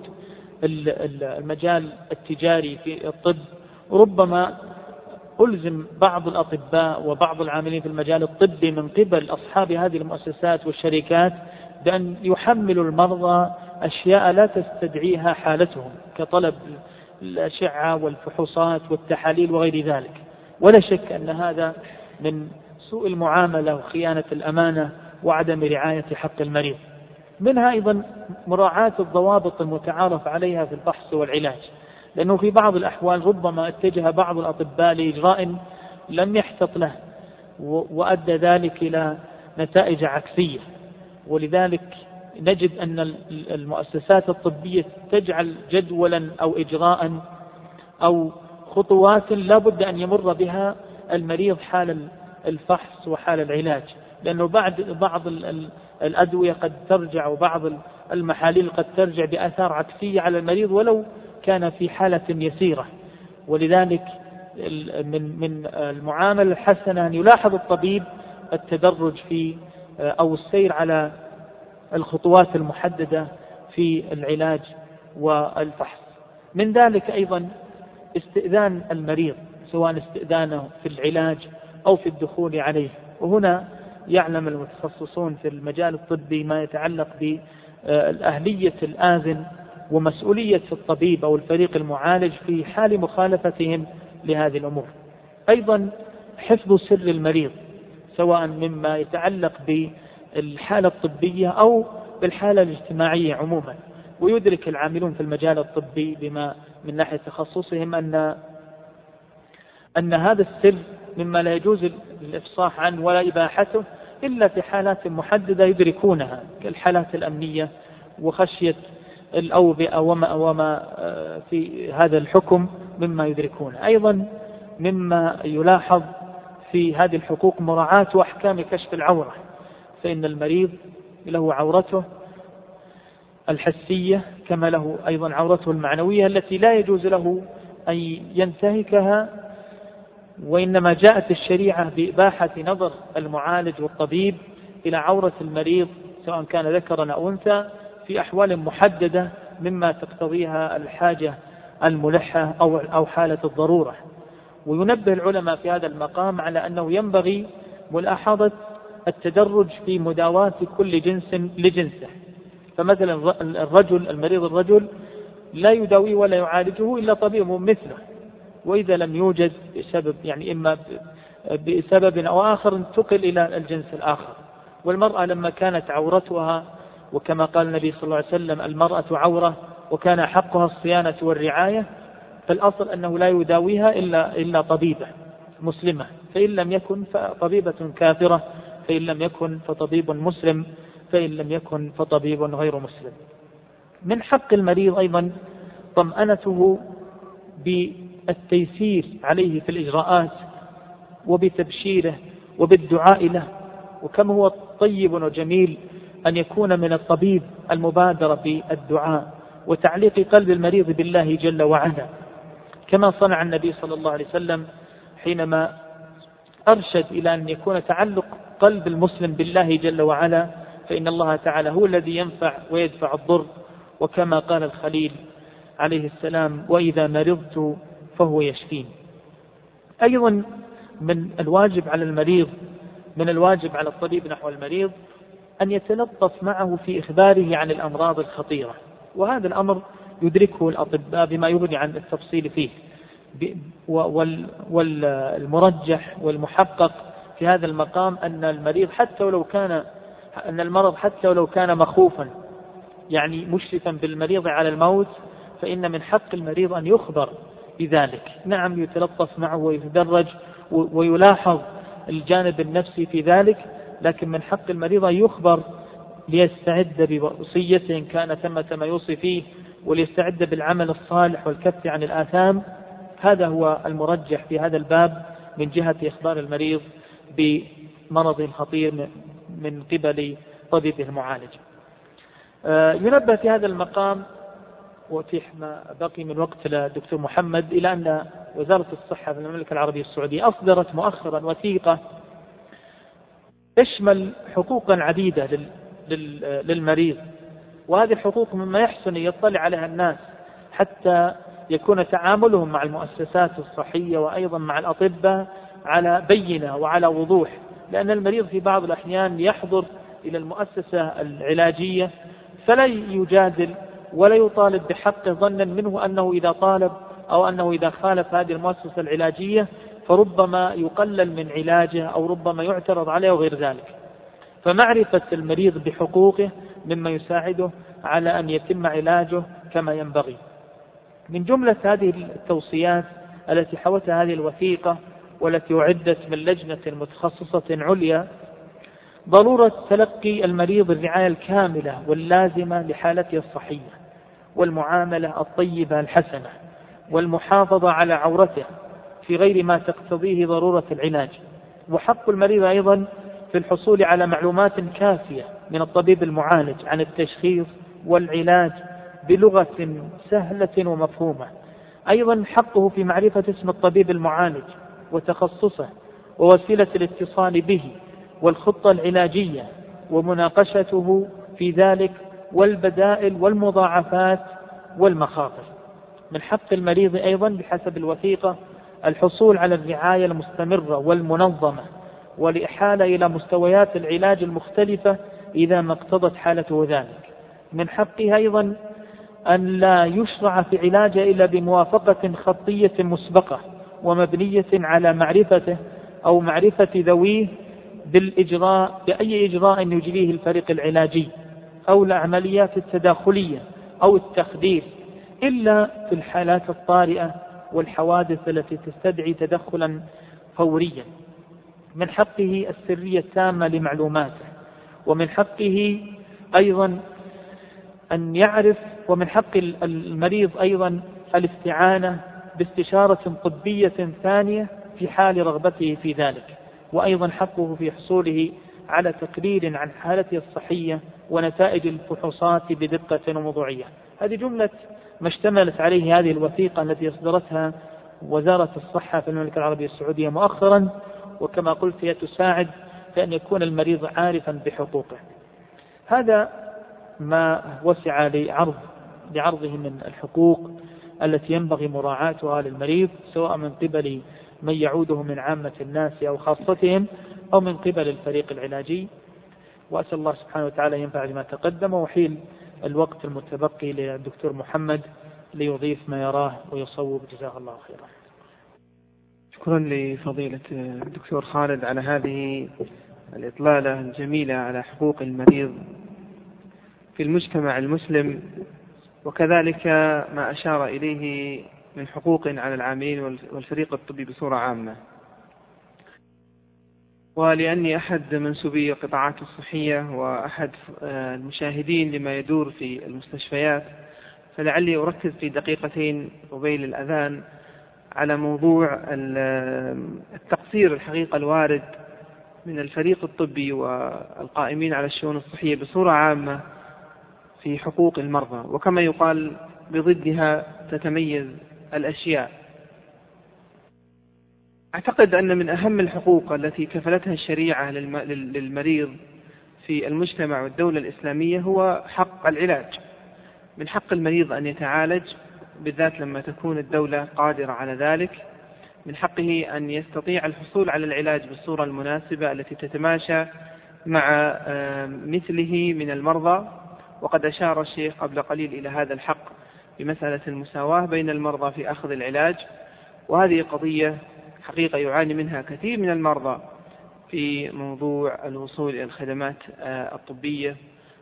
المجال التجاري في الطب ربما ألزم بعض الأطباء وبعض العاملين في المجال الطبي من قبل أصحاب هذه المؤسسات والشركات بأن يحملوا المرضى أشياء لا تستدعيها حالتهم، كطلب الأشعة والفحوصات والتحاليل وغير ذلك. ولا شك أن هذا من سوء المعاملة وخيانة الأمانة وعدم رعاية حق المريض. منها أيضا مراعاة الضوابط المتعارف عليها في الفحص والعلاج، لأنه في بعض الأحوال ربما اتجه بعض الأطباء لإجراء لم يحتط له وأدى ذلك إلى نتائج عكسية، ولذلك نجد أن المؤسسات الطبية تجعل جدولا أو إجراء أو خطوات لا بد أن يمر بها المريض حال الفحص وحال العلاج، لأنه بعض الأدوية قد ترجع وبعض المحاليل قد ترجع بآثار عكسية على المريض ولو كان في حالة يسيرة. ولذلك من المعاملة الحسنة أن يلاحظ الطبيب التدرج في أو السير على الخطوات المحددة في العلاج والفحص. من ذلك أيضا استئذان المريض، سواء استئذانه في العلاج أو في الدخول عليه. وهنا يعلم المتخصصون في المجال الطبي ما يتعلق بأهلية الآذن ومسؤولية الطبيب أو الفريق المعالج في حال مخالفتهم لهذه الأمور. أيضا حفظ سر المريض، سواء مما يتعلق بالحالة الطبية أو بالحالة الاجتماعية عموما. ويدرك العاملون في المجال الطبي بما من ناحية تخصصهم أن هذا السر مما لا يجوز الإفصاح عنه ولا إباحته إلا في حالات محددة يدركونها، كالحالات الأمنية وخشية الأوبئة وما في هذا الحكم مما يدركون. أيضا مما يلاحظ في هذه الحقوق مراعاة أحكام كشف العورة، فإن المريض له عورته الحسية كما له أيضا عورته المعنوية التي لا يجوز له أن ينتهكها، وإنما جاءت الشريعة بإباحة نظر المعالج والطبيب إلى عورة المريض سواء كان ذكرا أو أنثى في أحوال محددة مما تقتضيها الحاجة الملحة أو حالة الضرورة. وينبه العلماء في هذا المقام على أنه ينبغي ملاحظة التدرج في مداواة كل جنس لجنسه. فمثلا المريض الرجل لا يداوي ولا يعالجه إلا طبيب مثله، وإذا لم يوجد بسبب إما بسبب أو آخر انتقل إلى الجنس الآخر. والمرأة لما كانت عورتها، وكما قال النبي صلى الله عليه وسلم المرأة عورة وكان حقها الصيانة والرعاية، فالأصل أنه لا يداويها إلا طبيبة مسلمة، فإن لم يكن فطبيبة كافرة، فإن لم يكن فطبيب مسلم، فإن لم يكن فطبيب غير مسلم. من حق المريض أيضا طمأنته بالتيسير عليه في الإجراءات وبتبشيره وبالدعاء له، وكم هو طيب وجميل أن يكون من الطبيب المبادرة بالدعاء وتعليق قلب المريض بالله جل وعلا، كما صنع النبي صلى الله عليه وسلم حينما أرشد إلى أن يكون تعلق قلب المسلم بالله جل وعلا، فإن الله تعالى هو الذي ينفع ويدفع الضر، وكما قال الخليل عليه السلام وإذا مرضت فهو يشفين. أيضا من الواجب على المريض، من الواجب على الطبيب نحو المريض أن يتلطف معه في إخباره عن الأمراض الخطيرة، وهذا الأمر يدركه الأطباء بما يغني عن التفصيل فيه. والمرجح والمحقق في هذا المقام أن المرض حتى ولو كان مخوفا مشرفا بالمريض على الموت، فإن من حق المريض أن يخبر بذلك. نعم يتلطف معه ويتدرج ويلاحظ الجانب النفسي في ذلك، لكن من حق المريض أن يخبر ليستعد بوصيته إن كان ثمة ما يوصي فيه، وليستعد بالعمل الصالح والكف عن الآثام. هذا هو المرجح في هذا الباب من جهة إخبار المريض بمرض خطير من قبل طبيبه المعالج. ينبه في هذا المقام وفي ما بقي من وقت للدكتور محمد إلى أن وزارة الصحة في المملكة العربية السعودية أصدرت مؤخرا وثيقة تشمل حقوقا عديدة للمريض، وهذه الحقوق مما يحسن يطلع عليها الناس حتى يكون تعاملهم مع المؤسسات الصحية وأيضا مع الأطباء على بينة وعلى وضوح، لأن المريض في بعض الأحيان يحضر إلى المؤسسة العلاجية فلا يجادل ولا يطالب بحقه ظنا منه أنه إذا طالب أو أنه إذا خالف هذه المؤسسة العلاجية فربما يقلل من علاجه أو ربما يعترض عليه وغير ذلك. فمعرفة المريض بحقوقه مما يساعده على أن يتم علاجه كما ينبغي. من جملة هذه التوصيات التي حوتها هذه الوثيقة والتي أعدت من لجنة متخصصة عليا ضرورة تلقي المريض الرعاية الكاملة واللازمة لحالته الصحية، والمعاملة الطيبة الحسنة، والمحافظة على عورته في غير ما تقتضيه ضرورة العلاج. وحق المريض أيضا في الحصول على معلومات كافية من الطبيب المعالج عن التشخيص والعلاج بلغة سهلة ومفهومة. أيضا حقه في معرفة اسم الطبيب المعالج وتخصصه ووسيلة الاتصال به والخطة العلاجية ومناقشته في ذلك والبدائل والمضاعفات والمخاطر. من حق المريض أيضا بحسب الوثيقة الحصول على الرعاية المستمرة والمنظمة والإحالة إلى مستويات العلاج المختلفة إذا ما اقتضت حالته ذلك. من حقه أيضا أن لا يشرع في علاجه إلا بموافقة خطية مسبقة ومبنية على معرفته أو معرفة ذويه بأي إجراء يجريه الفريق العلاجي أو العمليات التداخلية أو التخدير، إلا في الحالات الطارئة والحوادث التي تستدعي تدخلا فوريا. من حقه السرية التامة لمعلوماته، ومن حقه أيضا أن يعرف، ومن حق المريض أيضا الاستعانة باستشارة طبية ثانية في حال رغبته في ذلك، وأيضا حقه في حصوله على تقرير عن حالته الصحية ونتائج الفحوصات بدقة وموضوعية. هذه جملة ما اشتملت عليه هذه الوثيقة التي أصدرتها وزارة الصحة في المملكة العربية السعودية مؤخرا، وكما قلت هي تساعد في أن يكون المريض عارفا بحقوقه. هذا ما وسع لعرضه من الحقوق التي ينبغي مراعاتها للمريض، سواء من قبل من يعوده من عامة الناس أو خاصتهم أو من قبل الفريق العلاجي. وأسأل الله سبحانه وتعالى ينفع بما تقدم، وحيل الوقت المتبقي للدكتور محمد ليضيف ما يراه ويصوب. جزاه الله خيرا. شكرا لفضيلة الدكتور خالد على هذه الإطلالة الجميلة على حقوق المريض في المجتمع المسلم، وكذلك ما أشار إليه من حقوق على العاملين والفريق الطبي بصورة عامة. ولأني أحد منسوبي القطاعات الصحية وأحد المشاهدين لما يدور في المستشفيات، فلعلي أركز في دقيقتين قبيل الأذان على موضوع التقصير الحقيقة الوارد من الفريق الطبي والقائمين على الشؤون الصحية بصورة عامة في حقوق المرضى، وكما يقال بضدها تتميز الأشياء. أعتقد أن من أهم الحقوق التي كفلتها الشريعة للمريض في المجتمع والدولة الإسلامية هو حق العلاج. من حق المريض أن يتعالج، بالذات لما تكون الدولة قادرة على ذلك. من حقه أن يستطيع الحصول على العلاج بالصورة المناسبة التي تتماشى مع مثله من المرضى، وقد أشار الشيخ قبل قليل إلى هذا الحق بمسألة المساواة بين المرضى في أخذ العلاج، وهذه قضية حقيقة يعاني منها كثير من المرضى في موضوع الوصول إلى الخدمات الطبية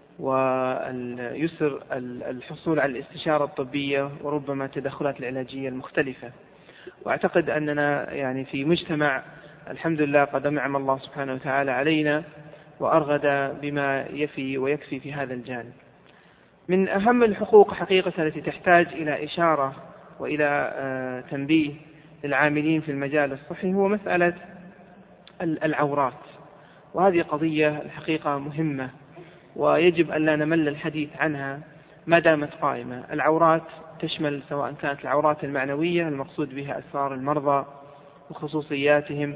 ويسر الحصول على الاستشارة الطبية وربما التدخلات العلاجية المختلفة. وأعتقد أننا يعني في مجتمع الحمد لله قد أنعم الله سبحانه وتعالى علينا وأرغد بما يفي ويكفي في هذا الجانب. من أهم الحقوق حقيقة التي تحتاج إلى إشارة وإلى تنبيه للعاملين في المجال الصحي هو مسألة العورات، وهذه قضية الحقيقة مهمة ويجب أن لا نمل الحديث عنها ما دامت قائمة. العورات تشمل سواء كانت العورات المعنوية المقصود بها أسرار المرضى وخصوصياتهم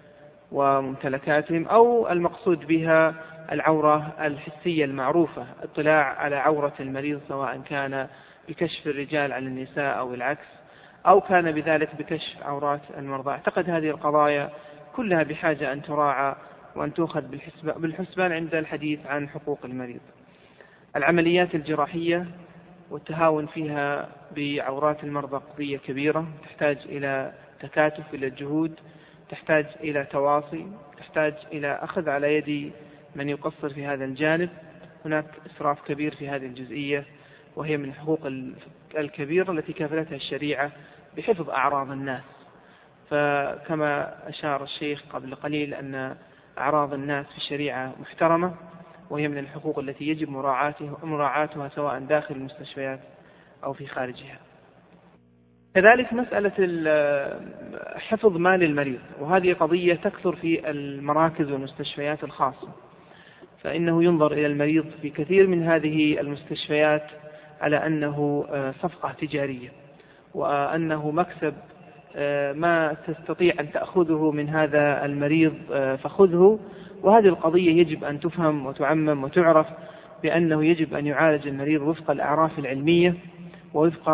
وممتلكاتهم، أو المقصود بها العورة الحسية المعروفة، اطلاع على عورة المريض سواء كان بكشف الرجال على النساء أو العكس، أو كان بذلك بكشف عورات المرضى. أعتقد هذه القضايا كلها بحاجة أن تراعى وأن تؤخذ بالحسبان عند الحديث عن حقوق المريض. العمليات الجراحية والتهاون فيها بعورات المرضى قضية كبيرة تحتاج إلى تكاتف، إلى جهود، تحتاج إلى تواصي، تحتاج إلى أخذ على يد من يقصر في هذا الجانب. هناك إسراف كبير في هذه الجزئية، وهي من الحقوق الكبيرة التي كفلتها الشريعة بحفظ أعراض الناس. فكما أشار الشيخ قبل قليل أن أعراض الناس في الشريعة محترمة، وهي من الحقوق التي يجب مراعاتها سواء داخل المستشفيات أو في خارجها. كذلك مسألة حفظ مال المريض، وهذه قضية تكثر في المراكز والمستشفيات الخاصة، فإنه ينظر إلى المريض في كثير من هذه المستشفيات على أنه صفقة تجارية، وأنه مكسب ما تستطيع أن تأخذه من هذا المريض فخذه. وهذه القضية يجب أن تفهم وتعمم وتعرف بأنه يجب أن يعالج المريض وفق الأعراف العلمية ووفق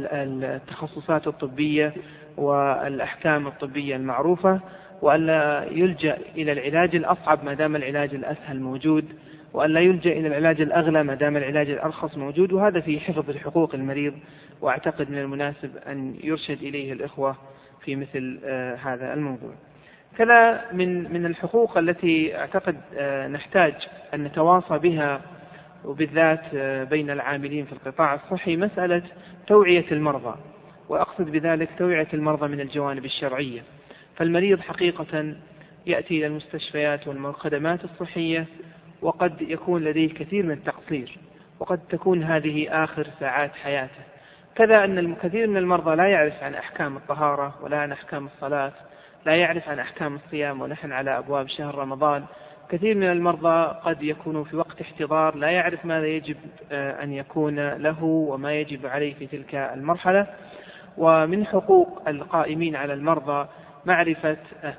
التخصصات الطبية والأحكام الطبية المعروفة، وألا يلجأ إلى العلاج الأصعب ما دام العلاج الأسهل موجود، وألا يلجأ إلى العلاج الأغلى ما دام العلاج الأرخص موجود. وهذا في حفظ حقوق المريض، وأعتقد من المناسب أن يرشد إليه الإخوة في مثل هذا الموضوع. كذا من الحقوق التي أعتقد نحتاج أن نتواصى بها وبالذات بين العاملين في القطاع الصحي مسألة توعية المرضى، وأقصد بذلك توعية المرضى من الجوانب الشرعية. فالمريض حقيقة يأتي إلى المستشفيات والخدمات الصحية وقد يكون لديه كثير من التقصير، وقد تكون هذه آخر ساعات حياته. كذا أن الكثير من المرضى لا يعرف عن أحكام الطهارة ولا عن أحكام الصلاة، لا يعرف عن أحكام الصيام ونحن على أبواب شهر رمضان. كثير من المرضى قد يكونوا في وقت احتضار لا يعرف ماذا يجب أن يكون له وما يجب عليه في تلك المرحلة. ومن حقوق القائمين على المرضى معرفة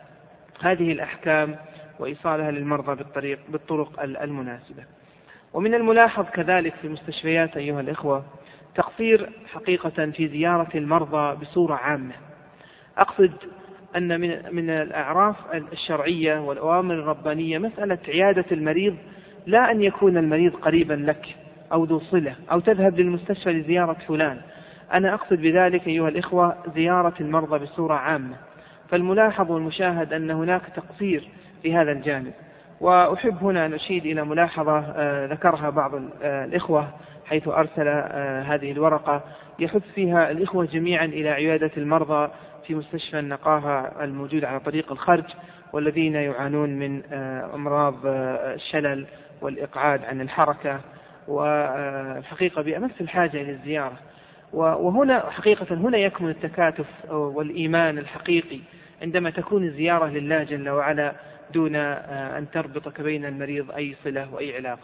هذه الأحكام وإيصالها للمرضى بالطرق المناسبة. ومن الملاحظ كذلك في المستشفيات أيها الإخوة تقصير حقيقة في زيارة المرضى بصورة عامة. أقصد أن من الأعراف الشرعية والأوامر الربانية مسألة عيادة المريض، لا أن يكون المريض قريبا لك أو ذو صلة أو تذهب للمستشفى لزيارة فلان. أنا أقصد بذلك أيها الإخوة زيارة المرضى بصورة عامة. فالملاحظ والمشاهد أن هناك تقصير في هذا الجانب. وأحب هنا أن أشيد إلى ملاحظة ذكرها بعض الإخوة حيث أرسل هذه الورقة يحث فيها الإخوة جميعا إلى عيادة المرضى في مستشفى النقاهة الموجود على طريق الخرج، والذين يعانون من أمراض الشلل والإقعاد عن الحركة، والحقيقة بأمس الحاجة إلى الزيارة. وهنا حقيقة هنا يكمن التكاتف والإيمان الحقيقي عندما تكون الزيارة لله جل وعلا دون أن تربطك بين المريض أي صلة وأي علاقة.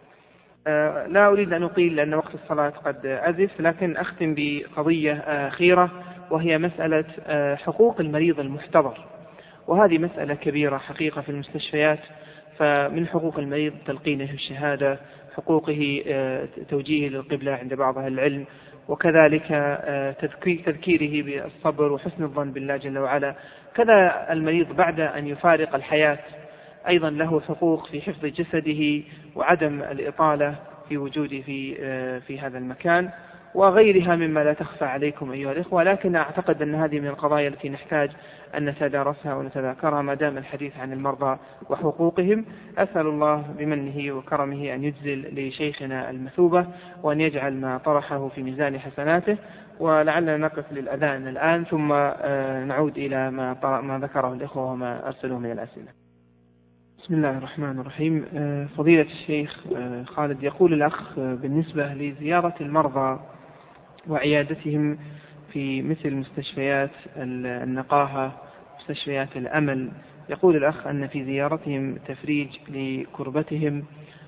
لا أريد أن أطيل لأن وقت الصلاة قد أزف، لكن أختم بقضية أخيرة وهي مسألة حقوق المريض المحتضر. وهذه مسألة كبيرة حقيقة في المستشفيات. فمن حقوق المريض تلقينه الشهادة، حقوقه توجيهه للقبلة عند بعض أهل العلم، وكذلك تذكيره بالصبر وحسن الظن بالله جل وعلا. كذا المريض بعد أن يفارق الحياة أيضا له حقوق في حفظ جسده وعدم الإطالة في وجوده في هذا المكان، وغيرها مما لا تخفى عليكم أيها الإخوة. لكن أعتقد أن هذه من القضايا التي نحتاج أن نتدارسها ونتذاكرها ما دام الحديث عن المرضى وحقوقهم. أسأل الله بمنه وكرمه أن يجزل لشيخنا المثوبة، وأن يجعل ما طرحه في ميزان حسناته. ولعلنا نقف للأذان الآن ثم نعود إلى ما ذكره الإخوة وما أرسلوه من الأسئلة. بسم الله الرحمن الرحيم. فضيلة الشيخ خالد، يقول الأخ بالنسبة لزيارة المرضى وعيادتهم في مثل مستشفيات النقاهة، مستشفيات الأمل، يقول الأخ أن في زيارتهم تفريج لكربتهم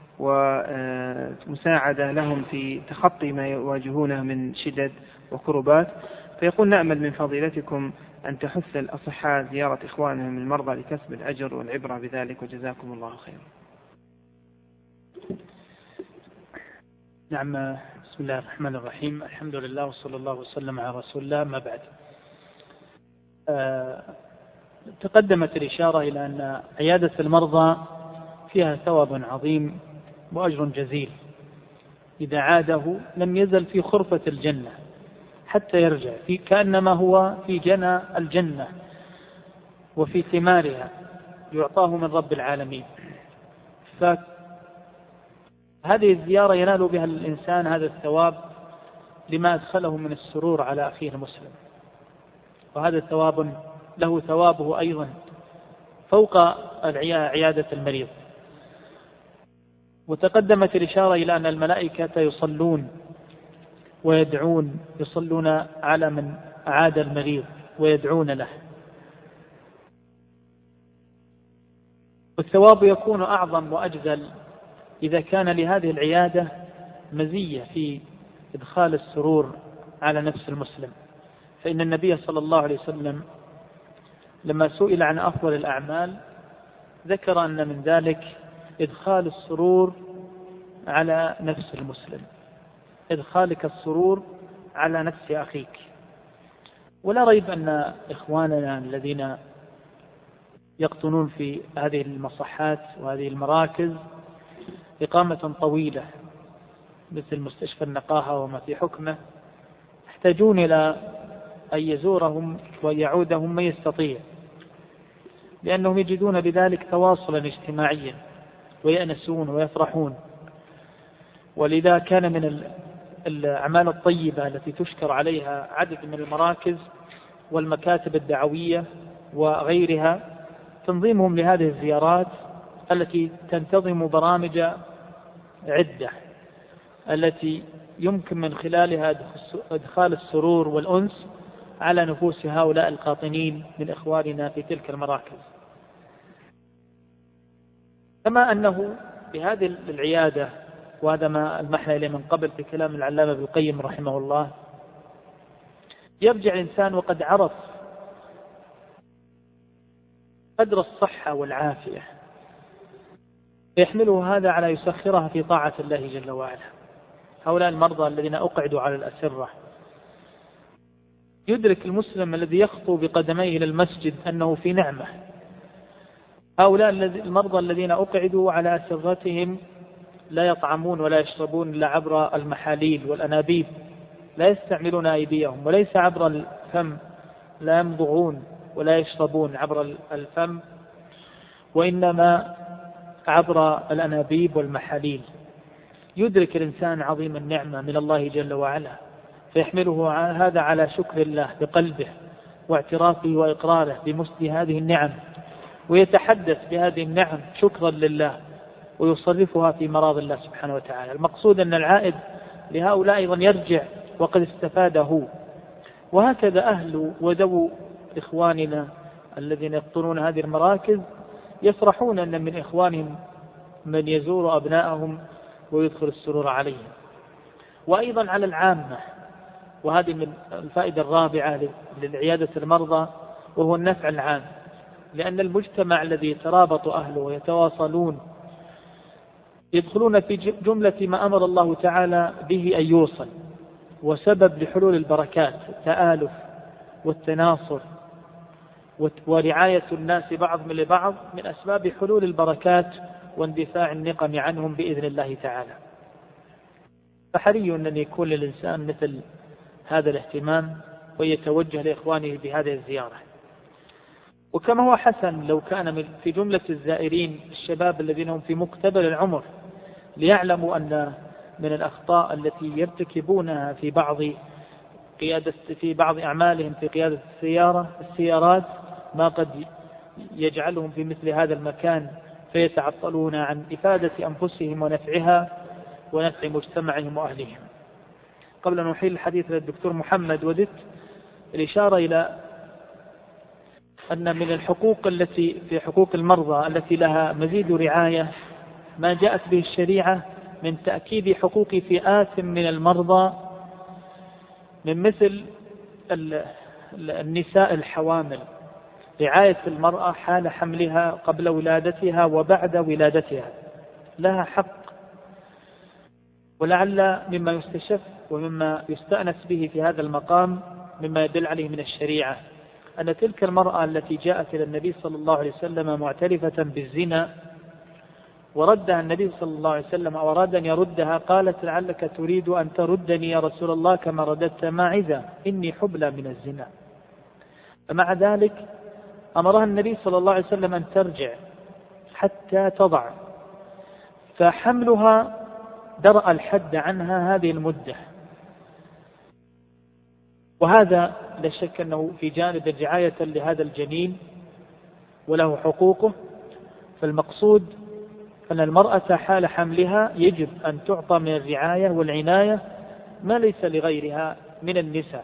ومساعدة لهم في تخطي ما يواجهونه من شدد وكربات، فيقول نأمل من فضيلتكم أن تحث الأصحاء زيارة إخوانهم المرضى لكسب الأجر والعبرة بذلك، وجزاكم الله خيرا. نعم، بسم الله الرحمن الرحيم، الحمد لله وصلى الله وسلم على رسول الله، ما بعد. تقدمت الإشارة إلى أن عيادة المرضى فيها ثواب عظيم وأجر جزيل، إذا عاده لم يزل في خرفة الجنة حتى يرجع، كأنما هو في جنى الجنة وفي ثمارها يعطاه من رب العالمين. فهذه الزيارة ينال بها الإنسان هذا الثواب لما أدخله من السرور على أخيه المسلم، وهذا الثواب له ثوابه أيضا فوق عيادة المريض. وتقدمت الإشارة إلى أن الملائكة يصلون ويدعون، يصلون على من أعاد المريض ويدعون له، والثواب يكون أعظم وأجزل إذا كان لهذه العيادة مزية في إدخال السرور على نفس المسلم. فإن النبي صلى الله عليه وسلم لما سئل عن أفضل الأعمال ذكر أن من ذلك إدخال السرور على نفس المسلم، إدخالك السرور على نفس أخيك. ولا ريب أن إخواننا الذين يقطنون في هذه المصحات وهذه المراكز إقامة طويلة مثل مستشفى النقاهة وما في حكمه يحتاجون إلى أن يزورهم ويعودهم من يستطيع، لأنهم يجدون بذلك تواصلا اجتماعيا ويأنسون ويفرحون. ولذا كان من الأعمال الطيبة التي تشكر عليها عدد من المراكز والمكاتب الدعوية وغيرها تنظيمهم لهذه الزيارات التي تنتظم برامج عدة التي يمكن من خلالها إدخال السرور والأنس على نفوس هؤلاء القاطنين من إخواننا في تلك المراكز. كما أنه بهذه العيادة، وهذا ما المحنا إليه من قبل في كلام العلامة ابن القيم رحمه الله، يرجع الإنسان وقد عرف قدر الصحة والعافية، فيحمله هذا على يسخرها في طاعة الله جل وعلا. هؤلاء المرضى الذين أقعدوا على الأسرة، يدرك المسلم الذي يخطو بقدميه إلى المسجد أنه في نعمة. هؤلاء المرضى الذين أقعدوا على أسرتهم لا يطعمون ولا يشربون إلا عبر المحاليل والأنابيب، لا يستعملون أيديهم، وليس عبر الفم، لا يمضغون ولا يشربون عبر الفم، وإنما عبر الأنابيب والمحاليل. يدرك الإنسان عظيم النعمة من الله جل وعلا، فيحمله هذا على شكر الله بقلبه واعترافه وإقراره بمثل هذه النعم، ويتحدث بهذه النعم شكرا لله ويصرفها في مراض الله سبحانه وتعالى. المقصود أن العائد لهؤلاء أيضا يرجع وقد استفاده. وهكذا أهل وذو إخواننا الذين يقطنون هذه المراكز يفرحون أن من إخوانهم من يزور أبنائهم ويدخل السرور عليهم. وأيضا على العامة، وهذه من الفائدة الرابعة للعيادة المرضى، وهو النفع العام، لأن المجتمع الذي يترابط أهله ويتواصلون يدخلون في جملة ما أمر الله تعالى به أن يوصل، وسبب لحلول البركات التآلف والتناصر ورعاية الناس بعض من لبعض من أسباب حلول البركات واندفاع النقم عنهم بإذن الله تعالى. فحري أن يكون للإنسان مثل هذا الاهتمام ويتوجه لإخوانه بهذه الزيارة. وكما هو حسن لو كان في جملة الزائرين الشباب الذين هم في مقتبل العمر، ليعلموا أن من الأخطاء التي يرتكبونها في بعض أعمالهم في قيادة السيارات ما قد يجعلهم في مثل هذا المكان فيتعطلون عن إفادة أنفسهم ونفعها ونفع مجتمعهم وأهلهم. قبل أن نحيل الحديث للدكتور محمد، وددت الإشارة إلى أن من الحقوق التي في حقوق المرضى التي لها مزيد رعاية ما جاءت به الشريعة من تأكيد حقوق فئات من المرضى، من مثل النساء الحوامل، رعاية المرأة حال حملها قبل ولادتها وبعد ولادتها، لها حق. ولعل مما يستشف ومما يستأنس به في هذا المقام مما يدل عليه من الشريعة أن تلك المرأة التي جاءت إلى النبي صلى الله عليه وسلم معترفة بالزنا وردها النبي صلى الله عليه وسلم أو أراد أن يردها، قالت: لعلك تريد أن تردني يا رسول الله كما رددت ماعزة، إني حبلى من الزنا. فمع ذلك أمرها النبي صلى الله عليه وسلم أن ترجع حتى تضع، فحملها درأ الحد عنها هذه المدة. وهذا لا شك أنه في جانب رعاية لهذا الجنين وله حقوقه. فالمقصود أن المرأة حال حملها يجب أن تعطى من الرعاية والعناية ما ليس لغيرها من النساء،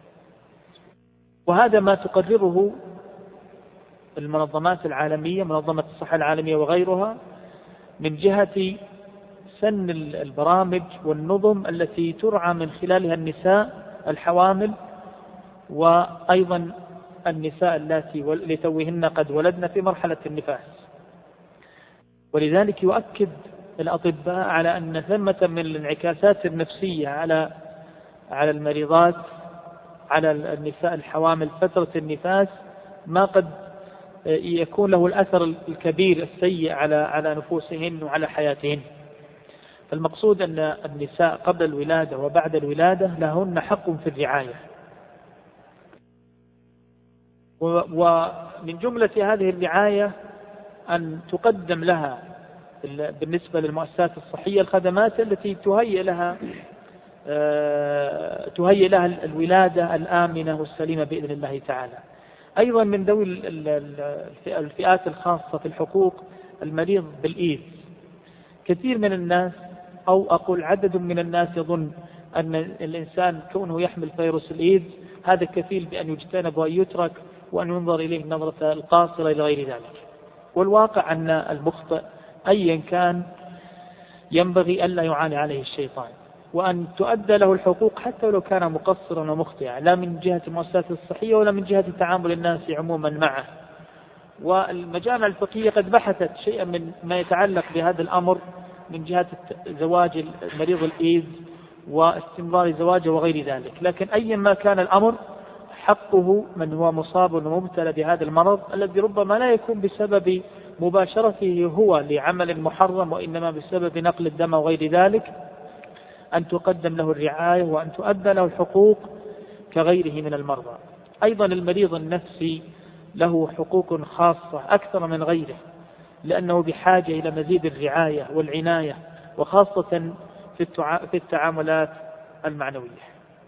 وهذا ما تقرره المنظمات العالمية، منظمة الصحة العالمية وغيرها، من جهة سن البرامج والنظم التي ترعى من خلالها النساء الحوامل، وأيضا النساء اللاتي لتوهن قد ولدن في مرحلة النفاس. ولذلك يؤكد الأطباء على أن ثمة من الانعكاسات النفسية على المريضات، على النساء الحوامل فترة النفاس، ما قد يكون له الأثر الكبير السيء على نفوسهن وعلى حياتهن. فالمقصود أن النساء قبل الولادة وبعد الولادة لهن حق في الرعاية. ومن جملة هذه الرعاية أن تقدم لها بالنسبة للمؤسسات الصحية الخدمات التي تهيئ لها الولادة الآمنة والسليمة بإذن الله تعالى. أيضا من ذوي الفئات الخاصة في الحقوق المريض بالإيدز. كثير من الناس، أو أقول عدد من الناس، يظن أن الإنسان كونه يحمل فيروس الإيدز هذا كفيل بأن يجتنب وأن يترك وأن ينظر إليه النظرة القاصرة إلى غير ذلك. والواقع أن المخطئ أيا كان ينبغي ألا يعاني عليه الشيطان، وأن تؤدى له الحقوق حتى لو كان مقصرا ومخطئا، لا من جهة المؤسسات الصحية ولا من جهة تعامل الناس عموما معه. والمجامع الفقهية قد بحثت شيئا من ما يتعلق بهذا الأمر من جهة زواج المريض الإيدز واستمرار زواجه وغير ذلك، لكن أيا ما كان الأمر حقه من هو مصاب ومبتلى بهذا المرض الذي ربما لا يكون بسبب مباشرته هو لعمل محرم، وإنما بسبب نقل الدم وغير ذلك، أن تقدم له الرعاية وأن تؤدى له الحقوق كغيره من المرضى. أيضا المريض النفسي له حقوق خاصة أكثر من غيره، لأنه بحاجة إلى مزيد الرعاية والعناية، وخاصة في التعاملات المعنوية.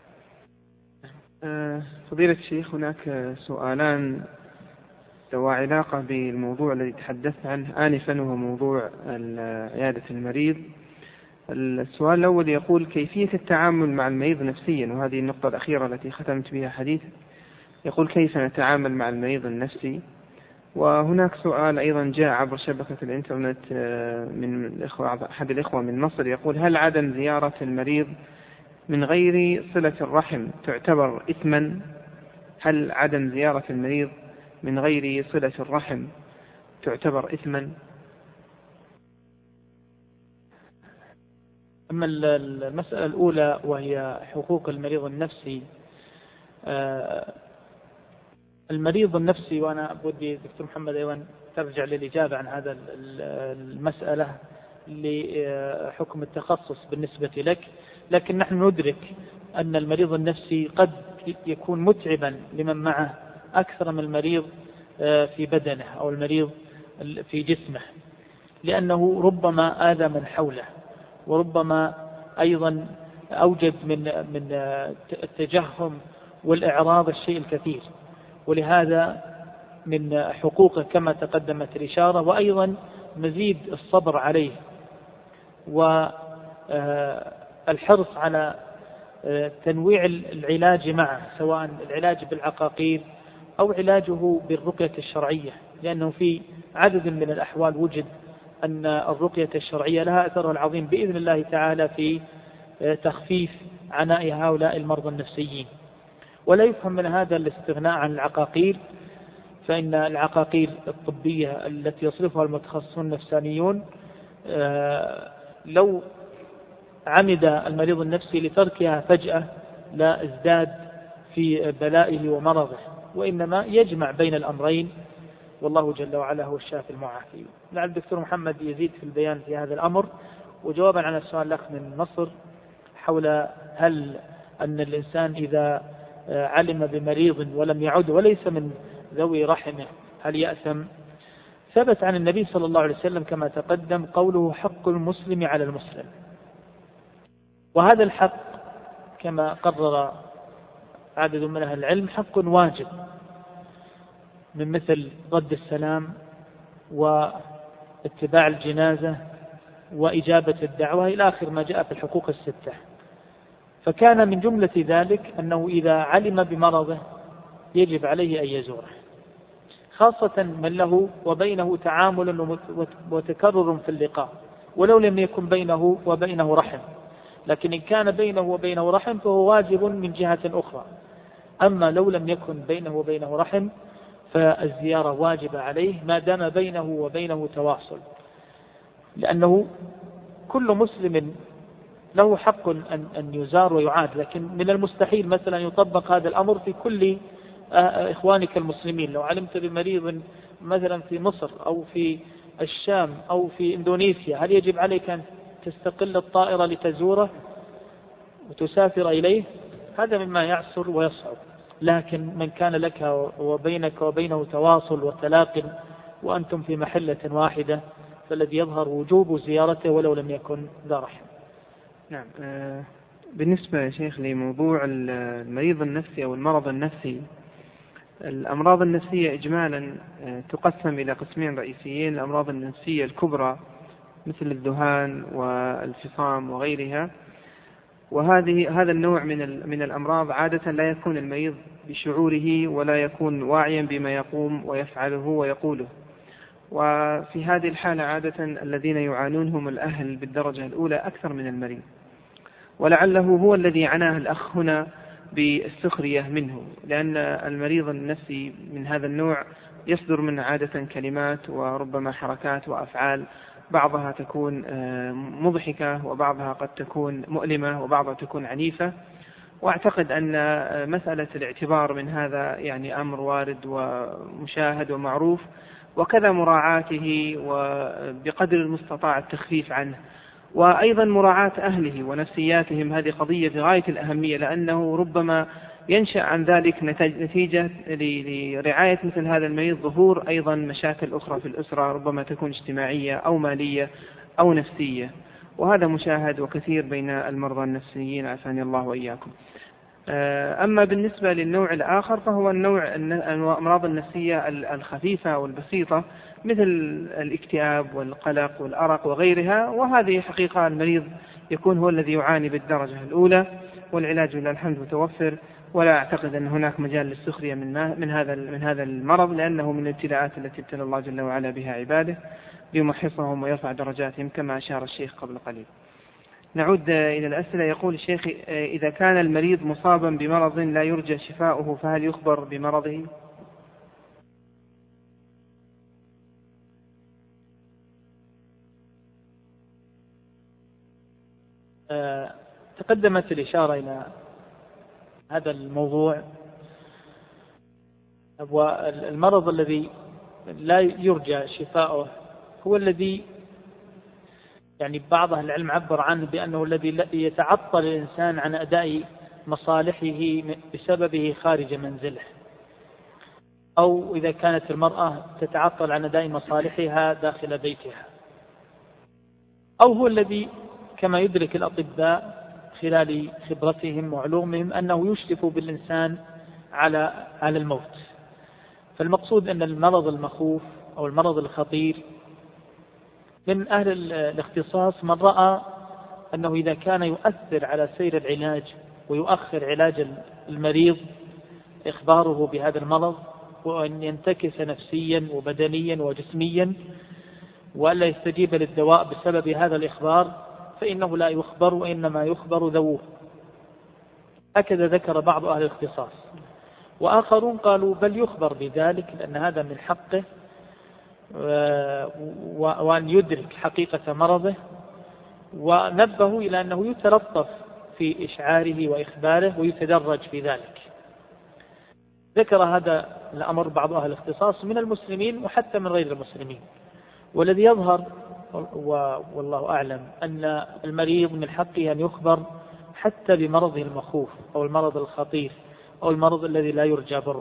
فضيلة الشيخ، هناك سؤالان ذو علاقة بالموضوع الذي تحدثت عنه آنفا، وهو موضوع عيادة المريض. السؤال الأول يقول: كيفية التعامل مع المريض نفسيا، وهذه النقطة الأخيرة التي ختمت بها حديث، يقول: كيف نتعامل مع المريض النفسي؟ وهناك سؤال أيضا جاء عبر شبكة الإنترنت من أحد الإخوة من مصر، يقول: هل عدم زيارة المريض من غير صلة الرحم تعتبر إثما؟ هل عدم زيارة المريض من غير صلة الرحم تعتبر إثما؟ أما المسألة الأولى وهي حقوق المريض النفسي، المريض النفسي، وأنا بدي دكتور محمد أيضا ترجع للإجابة عن هذا المسألة لحكم التخصص بالنسبة لك، لكن نحن ندرك أن المريض النفسي قد يكون متعبا لمن معه أكثر من المريض في بدنه أو المريض في جسمه، لأنه ربما آذى من حوله، وربما أيضا أوجد من التجهم والإعراض الشيء الكثير. ولهذا من حقوقه كما تقدمت الإشارة، وأيضا مزيد الصبر عليه والحرص على تنويع العلاج معه، سواء العلاج بالعقاقير أو علاجه بالرقية الشرعية، لأنه في عدد من الأحوال وجد أن الرقية الشرعية لها أثرها العظيم بإذن الله تعالى في تخفيف عناء هؤلاء المرضى النفسيين. ولا يفهم من هذا الاستغناء عن العقاقير، فإن العقاقير الطبية التي يصرفها المتخصصون النفسانيون لو عمد المريض النفسي لتركها فجأة لا ازداد في بلائه ومرضه، وإنما يجمع بين الأمرين، والله جل وعلا هو الشافي المعافي. لعل الدكتور محمد يزيد في البيان في هذا الأمر. وجوابا على السؤال الأخ من مصر حول هل أن الإنسان إذا علم بمريض ولم يعد وليس من ذوي رحمه هل يأثم؟ ثبت عن النبي صلى الله عليه وسلم كما تقدم قوله: حق المسلم على المسلم. وهذا الحق كما قرر عدد من أهل العلم حق واجب، من مثل رد السلام واتباع الجنازة وإجابة الدعوة إلى آخر ما جاء في الحقوق الستة. فكان من جملة ذلك أنه إذا علم بمرضه يجب عليه أن يزوره، خاصة من له وبينه تعامل وتكرر في اللقاء، ولو لم يكن بينه وبينه رحم. لكن إن كان بينه وبينه رحم فهو واجب من جهة أخرى. أما لو لم يكن بينه وبينه رحم فالزيارة واجبة عليه ما دام بينه وبينه تواصل، لأنه كل مسلم له حق أن يزار ويعاد. لكن من المستحيل مثلا يطبق هذا الأمر في كل إخوانك المسلمين. لو علمت بمريض مثلا في مصر أو في الشام أو في إندونيسيا، هل يجب عليك أن تستقل الطائرة لتزوره وتسافر إليه؟ هذا مما يعسر ويصعب. لكن من كان لك وبينك وبينه تواصل وتلاق وأنتم في محلة واحدة، فالذي يظهر وجوب زيارته ولو لم يكن ذا رحم. نعم. بالنسبة يا شيخ لموضوع المريض النفسي أو المرض النفسي، الأمراض النفسية إجمالا تقسم إلى قسمين رئيسيين: الأمراض النفسية الكبرى مثل الذهان والفصام وغيرها، هذا النوع من الأمراض عادة لا يكون المريض بشعوره ولا يكون واعيا بما يقوم ويفعله ويقوله. وفي هذه الحالة عادة الذين يعانون هم الأهل بالدرجة الأولى أكثر من المريض، ولعله هو الذي عناه الأخ هنا بالسخرية منه، لأن المريض النفسي من هذا النوع يصدر من عادة كلمات وربما حركات وأفعال، بعضها تكون مضحكة وبعضها قد تكون مؤلمة وبعضها تكون عنيفة. وأعتقد أن مسألة الاعتبار من هذا يعني أمر وارد ومشاهد ومعروف، وكذا مراعاته وبقدر المستطاع التخفيف عنه، وأيضا مراعاة أهله ونفسياتهم. هذه قضية في غاية الأهمية، لأنه ربما ينشأ عن ذلك نتيجة لرعاية مثل هذا المريض ظهور أيضا مشاكل أخرى في الأسرة، ربما تكون اجتماعية أو مالية أو نفسية، وهذا مشاهد وكثير بين المرضى النفسيين عافاني الله وإياكم. أما بالنسبة للنوع الآخر فهو الأمراض النفسية الخفيفة والبسيطة مثل الاكتئاب والقلق والأرق وغيرها، وهذه حقيقة المريض يكون هو الذي يعاني بالدرجة الأولى، والعلاج لله الحمد متوفر، ولا أعتقد أن هناك مجال للسخرية من هذا المرض، لأنه من الابتلاءات التي ابتلى الله جل وعلا بها عباده ليمحصهم ويرفع درجاتهم كما أشار الشيخ قبل قليل. نعود إلى الأسئلة. يقول الشيخ: إذا كان المريض مصابا بمرض لا يرجى شفاؤه فهل يخبر بمرضه؟ تقدمت الإشارة إلى هذا الموضوع. والمرض الذي لا يرجى شفاؤه هو الذي يعني بعض أهل العلم عبر عنه بأنه الذي يتعطل الإنسان عن أداء مصالحه بسببه خارج منزله، أو إذا كانت المرأة تتعطل عن أداء مصالحها داخل بيتها، أو هو الذي كما يدرك الأطباء خلال خبرتهم وعلومهم أنه يشرف بالإنسان على الموت. فالمقصود أن المرض المخوف أو المرض الخطير من أهل الاختصاص من رأى أنه إذا كان يؤثر على سير العلاج ويؤخر علاج المريض إخباره بهذا المرض، وأن ينتكس نفسيا وبدنيا وجسميا، وألا يستجيب للدواء بسبب هذا الإخبار، فإنه لا يخبر وإنما يخبر ذووه. هكذا ذكر بعض أهل الاختصاص. وآخرون قالوا بل يخبر بذلك لأن هذا من حقه، وأن يدرك حقيقة مرضه، ونبهوا إلى أنه يتلطف في إشعاره وإخباره ويتدرج في ذلك. ذكر هذا الأمر بعض أهل الاختصاص من المسلمين وحتى من غير المسلمين. والذي يظهر والله أعلم أن المريض من حقه أن يخبر حتى بمرضه المخوف أو المرض الخطير أو المرض الذي لا يرجى بره.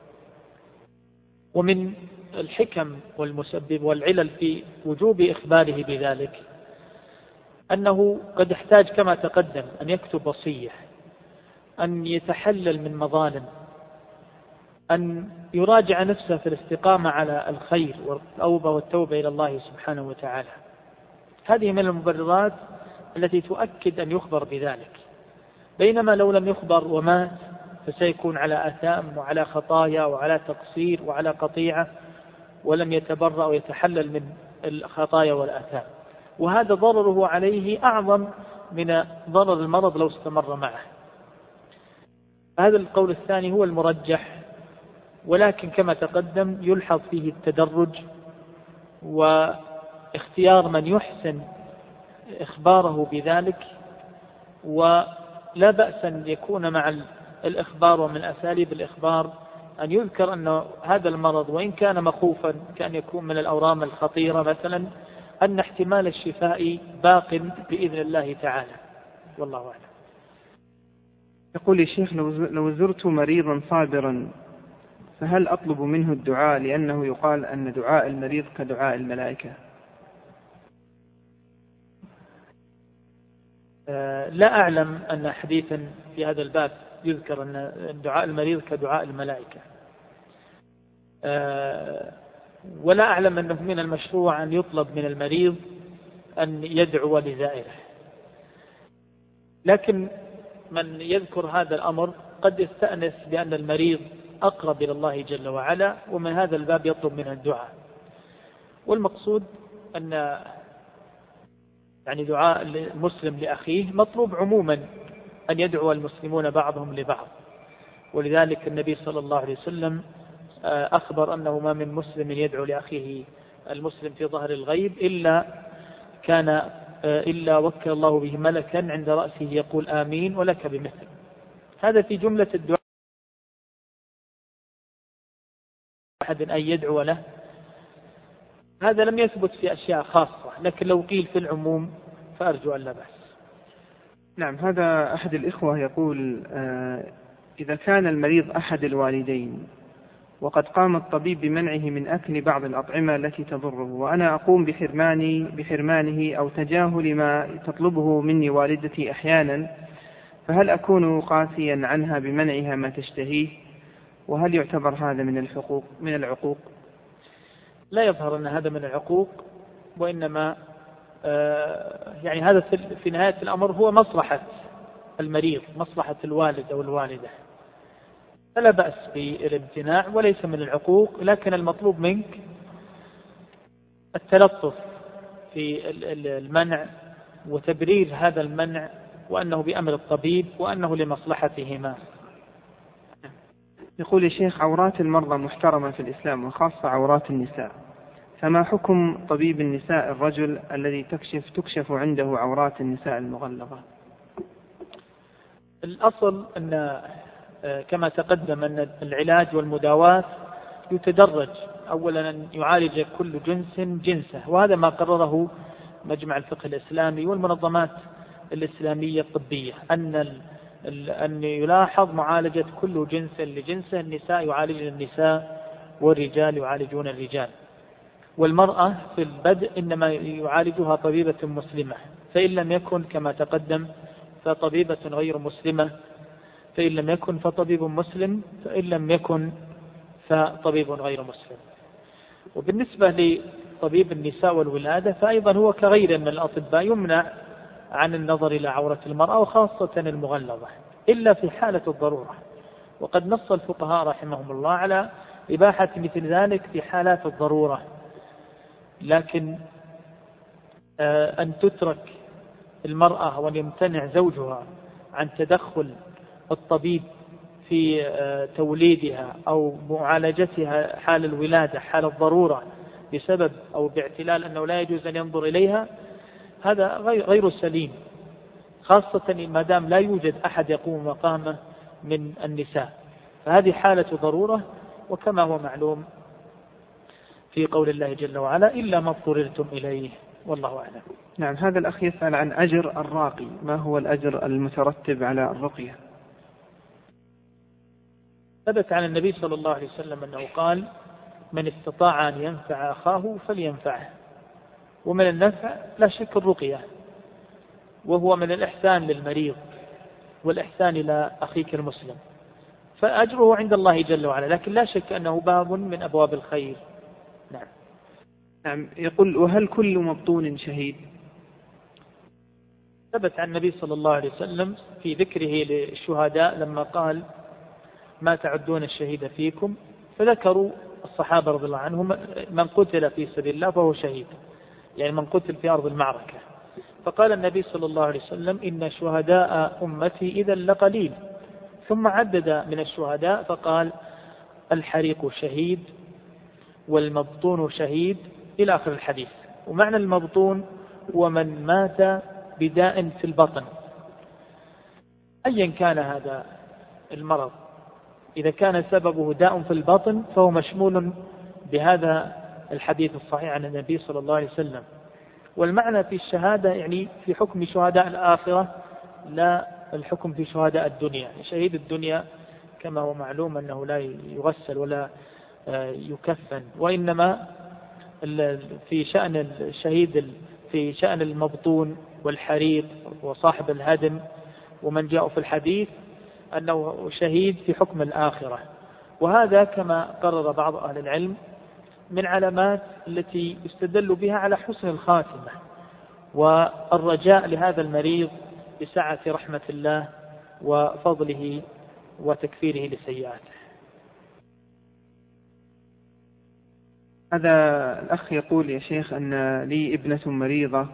ومن الحكم والمسبب والعلل في وجوب إخباره بذلك أنه قد يحتاج كما تقدم أن يكتب وصية، أن يتحلل من مظالم، أن يراجع نفسه في الاستقامة على الخير والتوبة إلى الله سبحانه وتعالى. هذه من المبررات التي تؤكد أن يخبر بذلك. بينما لو لم يخبر ومات فسيكون على آثام وعلى خطايا وعلى تقصير وعلى قطيعة، ولم يتبرأ ويتحلل من الخطايا والآثام، وهذا ضرره عليه أعظم من ضرر المرض لو استمر معه. هذا القول الثاني هو المرجح، ولكن كما تقدم يلحظ فيه التدرج واختيار من يحسن إخباره بذلك. ولا بأس أن يكون مع الإخبار، ومن أساليب الإخبار أن يذكر أن هذا المرض وإن كان مخوفا كأن يكون من الأورام الخطيرة مثلا، أن احتمال الشفاء باق بإذن الله تعالى، والله أعلم. يقول الشيخ لو زرت مريضا صابرا فهل أطلب منه الدعاء، لأنه يقال أن دعاء المريض كدعاء الملائكة؟ لا أعلم أن حديثا في هذا الباب يذكر أن دعاء المريض كدعاء الملائكة، ولا أعلم أنه من المشروع أن يطلب من المريض أن يدعو لزائره. لكن من يذكر هذا الأمر قد يستأنس بأن المريض أقرب إلى الله جل وعلا، ومن هذا الباب يطلب منه الدعاء. والمقصود أن يعني دعاء المسلم لأخيه مطلوب عموما، أن يدعو المسلمون بعضهم لبعض. ولذلك النبي صلى الله عليه وسلم أخبر أنه ما من مسلم يدعو لأخيه المسلم في ظهر الغيب إلا وكل الله به ملكا عند رأسه يقول آمين ولك بمثل. هذا في جملة الدعاء أحد أن يدعو له. هذا لم يثبت في أشياء خاصة، لكن لو قيل في العموم فأرجو أن لا بأس. نعم. هذا أحد الإخوة يقول إذا كان المريض أحد الوالدين وقد قام الطبيب بمنعه من أكل بعض الأطعمة التي تضره، وأنا أقوم بحرمانه أو تجاهل ما تطلبه مني والدتي أحيانا، فهل أكون قاسيا عنها بمنعها ما تشتهيه؟ وهل يعتبر هذا من العقوق؟ لا يظهر أن هذا من العقوق، وإنما يعني هذا في نهاية الأمر هو مصلحة المريض، مصلحة الوالد أو الوالدة، فلا بأس بالامتناع وليس من العقوق. لكن المطلوب منك التلطف في المنع وتبرير هذا المنع، وأنه بأمر الطبيب وأنه لمصلحتهما. يقول الشيخ عورات المرضى محترمة في الإسلام وخاصة عورات النساء، فما حكم طبيب النساء الرجل الذي تكشف عنده عورات النساء المغلظة؟ الأصل أن كما تقدم أن العلاج والمداواة يتدرج. أولا أن يعالج كل جنس جنسه، وهذا ما قرره مجمع الفقه الإسلامي والمنظمات الإسلامية الطبية، أن يلاحظ معالجة كل جنس لجنسه. النساء يعالجن النساء والرجال يعالجون الرجال، والمرأة في البدء إنما يعالجها طبيبة مسلمة، فإن لم يكن كما تقدم فطبيبة غير مسلمة، فإن لم يكن فطبيب مسلم، فإن لم يكن فطبيب غير مسلم. وبالنسبة طبيب النساء والولادة فأيضا هو كغيره من الأطباء يمنع عن النظر إلى عورة المرأة وخاصة المغلظة إلا في حالة الضرورة. وقد نص الفقهاء رحمهم الله على إباحة مثل ذلك في حالات الضرورة، لكن أن تترك المرأة وأن يمتنع زوجها عن تدخل الطبيب في توليدها أو معالجتها حال الولادة حال الضرورة بسبب أو باعتلال أنه لا يجوز أن ينظر إليها، هذا غير سليم، خاصة ما دام لا يوجد أحد يقوم مقامه من النساء، فهذه حالة ضرورة. وكما هو معلوم في قول الله جل وعلا إلا ما اضطررتم إليه، والله أعلم. نعم. هذا الأخ يسأل عن أجر الراقي، ما هو الأجر المترتب على الرقية؟ ثبت عن النبي صلى الله عليه وسلم أنه قال من استطاع أن ينفع أخاه فلينفعه، ومن النفع لا شك الرقية، وهو من الإحسان للمريض والإحسان إلى أخيك المسلم، فأجره عند الله جل وعلا، لكن لا شك أنه باب من أبواب الخير. نعم. نعم. يقول وهل كل مبطون شهيد؟ ثبت عن النبي صلى الله عليه وسلم في ذكره للشهداء لما قال ما تعدون الشهيد فيكم، فذكروا الصحابة رضي الله عنهم من قتل في سبيل الله فهو شهيد، يعني من قتل في أرض المعركة. فقال النبي صلى الله عليه وسلم إن شهداء أمتي إذا لقليل، ثم عدد من الشهداء فقال الحريق شهيد والمبطون شهيد إلى آخر الحديث. ومعنى المبطون هو من مات بداء في البطن أيا كان هذا المرض، إذا كان سببه داء في البطن فهو مشمول بهذا الحديث الصحيح عن النبي صلى الله عليه وسلم. والمعنى في الشهادة يعني في حكم شهداء الآخرة لا الحكم في شهداء الدنيا. شهيد الدنيا كما هو معلوم أنه لا يغسل ولا يكفن، وإنما في شأن الشهيد في شأن المبطون والحريق وصاحب الهدم ومن جاء في الحديث أنه شهيد في حكم الآخرة. وهذا كما قرر بعض أهل العلم من علامات التي يستدل بها على حسن الخاتمة والرجاء لهذا المريض بسعة رحمة الله وفضله وتكفيره لسيئاته. هذا الأخ يقول يا شيخ أن لي ابنة مريضة،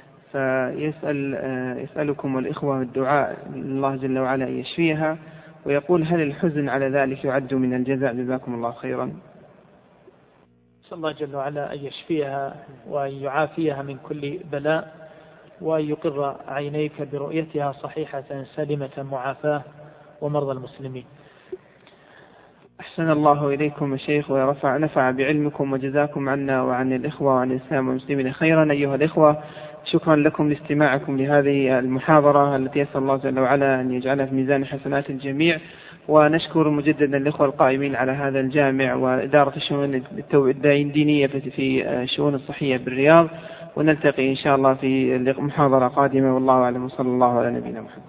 يسألكم والإخوة الدعاء الله جل وعلا أن يشفيها، ويقول هل الحزن على ذلك يعد من الجزاء؟ جزاكم الله خيرا. نسأل الله جل وعلا أن يشفيها وأن يعافيها من كل بلاء وأن يقر عينيك برؤيتها صحيحة سلمة معافاة ومرضى المسلمين. أحسن الله إليكم يا شيخ ونفع بعلمكم، وجزاكم عنا وعن الإخوة وعن الإسلام والمسلمين خيرا. أيها الإخوة، شكرا لكم لاستماعكم لهذه المحاضرة التي يسأل الله جل وعلا أن يجعلها في ميزان حسنات الجميع، ونشكر مجددا الإخوة القائمين على هذا الجامع وإدارة الشؤون الدينية في الشؤون الصحية بالرياض، ونلتقي إن شاء الله في محاضرة قادمة، والله أعلم، وصلى الله على نبينا محمد.